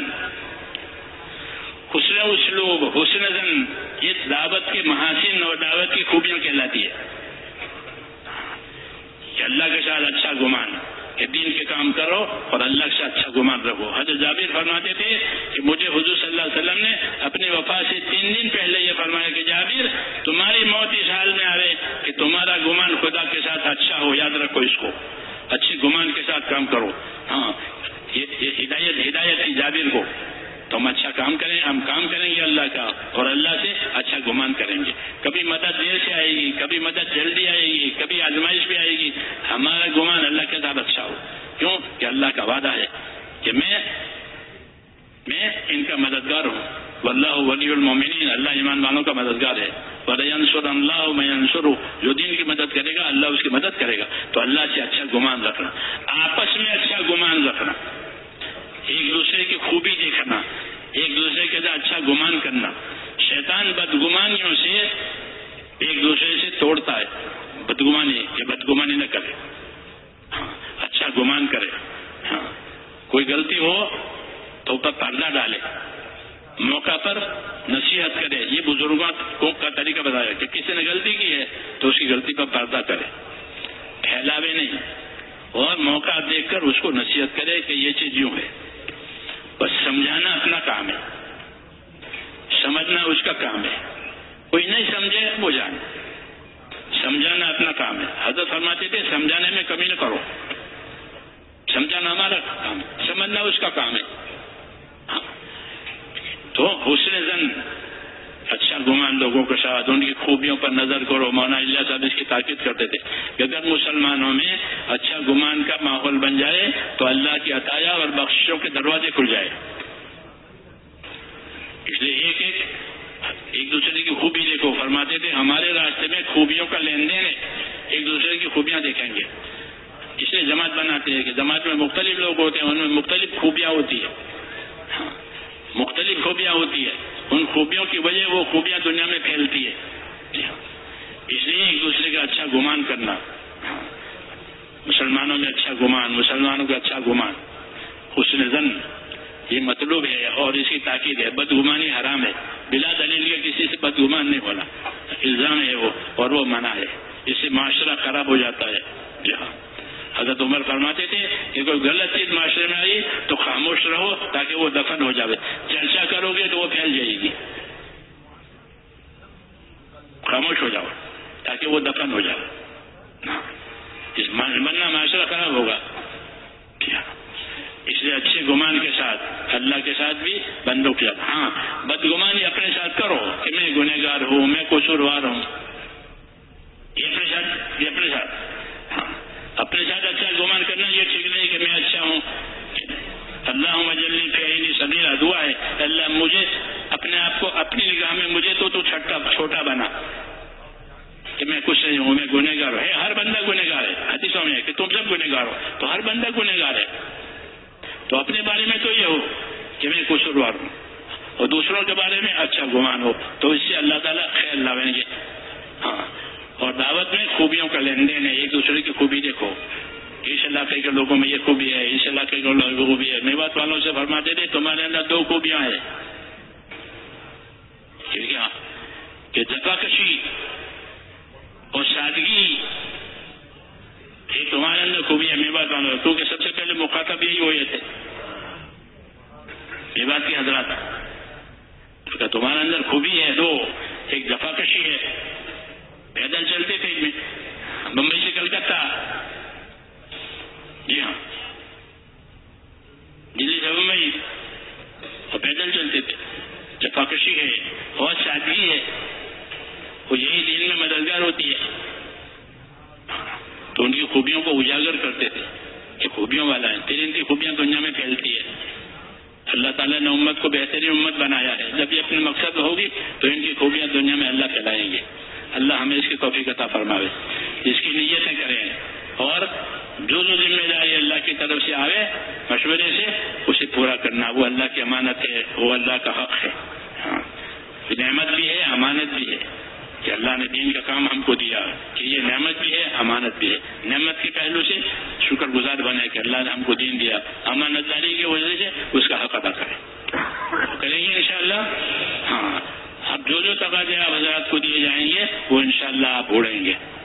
حسن اسلوب، حسن زن، یہ دعوت کے محاسن اور دعوت کی خوبیاں کہلاتی ہے. کہ اللہ کے ساتھ اچھا گمان، کہ دین کے کام کرو اور اللہ کے ساتھ اچھا گمان رکھو. حضرت جابر فرماتے تھے کہ مجھے حضور صلی اللہ علیہ وسلم نے اپنی وفات سے تین دن پہلے یہ فرمایا کہ جابر تمہاری موت اس حال میں آ رہے کہ تمہارا گمان خدا کے ساتھ اچھا ہو. یاد رکھو اس کو، اچھے گمان کے ساتھ کام کرو. ہاں یہ, یہ ہدایت ہدایت ہے جابر کو. تو ہم اچھا کام کریں، ہم کام کریں گے اللہ کا اور اللہ سے اچھا گمان کریں گے. کبھی مدد دیر سے آئے گی، کبھی مدد جلدی آئے گی، کبھی آزمائش بھی آئے گی. ہمارا گمان اللہ کے ساتھ اچھا ہو. کیوں کہ اللہ کا وعدہ ہے کہ میں میں ان کا مددگار ہوں. واللہ ولی المومنین، اللہ ایمان والوں کا مددگار ہے. وَلَيَنْصُرَ اللَّهُ مَن يَنْصُرُهُ، جو دین کی مدد کرے گا اللہ اس کی مدد کرے گا. تو اللہ سے اچھا گمان رکھنا، آپس میں اچھا گمان رکھنا، ایک دوسرے کی خوبی دیکھنا، ایک دوسرے کے ساتھ اچھا گمان کرنا. شیطان بدگمانیوں سے ایک دوسرے سے توڑتا ہے. بدگمانی کہ بدگمانی نہ کرے. گمان کرے. ہاں کوئی غلطی ہو تو پر پردہ ڈالے, موقع پر نصیحت کرے. یہ بزرگوں کو کا طریقہ بتایا کہ کسی نے غلطی کی ہے تو اس کی غلطی پر پردہ کرے, پھیلاوے نہیں, اور موقع دیکھ کر اس کو نصیحت کرے کہ یہ چیز یوں ہے. بس سمجھانا اپنا کام ہے, سمجھنا اس کا کام ہے. کوئی نہیں سمجھے وہ جانے, سمجھانا اپنا کام ہے. حضرت فرماتے تھے سمجھانے میں کمی نہ کرو, سمجھانا ہمارا کام ہے, سمجھنا اس کا کام ہے. ہاں تو حسن زن, اچھا گمان لوگوں کے ساتھ, ان کی خوبیوں پر نظر کرو. مولانا اللہ صاحب اس کی تاکید کرتے تھے کہ اگر مسلمانوں میں اچھا گمان کا ماحول بن جائے تو اللہ کی عطایا اور بخششوں کے دروازے کھل جائے. اس لیے ایک ایک ایک دوسرے کی خوبی دیکھو. فرماتے تھے ہمارے راستے میں خوبیوں کا لین دین ہے, ایک دوسرے کی خوبیاں دیکھیں گے. اس لیے جماعت بناتے ہیں کہ جماعت میں مختلف لوگ ہوتے ہیں, ان میں مختلف خوبیاں ہوتی ہے. ہاں مختلف خوبیاں ہوتی ہے, ان خوبیوں کی وجہ وہ خوبیاں دنیا میں پھیلتی ہے. اس لیے ایک دوسرے کا اچھا گمان کرنا, مسلمانوں میں اچھا گمان, مسلمانوں کا اچھا گمان, حسن زن, یہ مطلوب ہے. اور اس کی تاکید ہے, بدگمانی حرام ہے. بلا دلیل کے کسی سے بدگمان نہیں ہونا, الزام ہے وہ, اور وہ منع ہے. اس سے معاشرہ خراب ہو جاتا ہے. جی ہاں, حضرت عمر فرماتے تھے کہ کوئی غلط چیز معاشرے میں آئی تو خاموش رہو تاکہ وہ دفن ہو جائے. چرچا کرو گے تو وہ پھیل جائے گی. خاموش ہو جاؤ تاکہ وہ دفن ہو جائے, ورنہ معاشرہ خراب ہوگا. کیا اس لیے اچھے گمان کے ساتھ اللہ کے ساتھ بھی بندوں کے ساتھ. ہاں بدگمانی اپنے ساتھ کرو کہ میں گنہگار ہوں, میں قصوروار ہوں, یہ اپنے ساتھ یہ اپنے ساتھ ہاں اپنے ساتھ اچھا گمان کرنا یہ ٹھیک نہیں کہ میں اچھا ہوں. اللہم اجعلنی فی عینی صغیرہ, دعا ہے اللہ مجھے اپنے آپ کو اپنی نگاہ میں مجھے تو تو چھوٹا چھوٹا بنا کہ میں کچھ نہیں ہوں, میں گنہگار ہوں. ہے ہر بندہ گنہگار ہے, حدیثوں میں ہے کہ تم سب گنہگار ہو, تو ہر بندہ گنہگار ہے. تو اپنے بارے میں تو یہ ہو کہ میں قصوروار ہوں, اور دوسروں کے بارے میں اچھا گمان ہو, تو اس سے اللہ تعالیٰ خیر لاویں گے. ہاں اور دعوت میں خوبیوں کا لین دین ہے, ایک دوسرے کی خوبی دیکھو. اس علاقے کے لوگوں میں یہ خوبی ہے, اس علاقے کے لوگوں میں خوبی ہے. میوات والوں سے فرماتے تھے تمہارے اندر دو خوبیاں ہیں, کیا کہ جفاکشی اور سادگی, یہ تمہارے اندر خوبی ہے میوات والوں, کیونکہ سب سے پہلے مخاطب یہی ہوئے تھے میوات کے حضرات. کہ تمہارے اندر خوبی ہے دو, ایک جفاکشی ہے, پیدل چلتے تھے میں بمبئی سے کلکتہ, جی ہاں دلی سے بمبئی, اور پیدل چلتے تھے. جفاکشی ہے اور سادگی ہے, وہ یہی دین میں مددگار ہوتی ہے. تو ان کی خوبیوں کو اجاگر کرتے تھے کہ خوبیوں والا ہے, تیری ان کی خوبیاں دنیا میں پھیلتی ہے. اللہ تعالیٰ نے امت کو بہترین امت بنایا ہے, جب یہ اپنے مقصد ہوگی تو ان کی خوبیاں دنیا میں اللہ پھیلائیں گے. اللہ ہمیں اس کی توفیق عطا فرماوے, اس کی نیتیں کریں, اور جو جو ذمہ داری اللہ کی طرف سے آئے مشورے سے اسے پورا کرنا. وہ اللہ کی امانت ہے, وہ اللہ کا حق ہے. ہاں نعمت بھی ہے, امانت بھی ہے کہ اللہ نے دین کا کام ہم کو دیا, کہ یہ نعمت بھی ہے, امانت بھی ہے. نعمت کے پہلو سے شکر گزار بنے کہ اللہ نے ہم کو دین دیا, امانت داری کی وجہ سے اس کا حق ادا کریں. کریں گے انشاءاللہ. ہاں اب جو جو تقاضے آپ حضرات کو دیے جائیں گے وہ انشاءاللہ آپ اڑیں گے.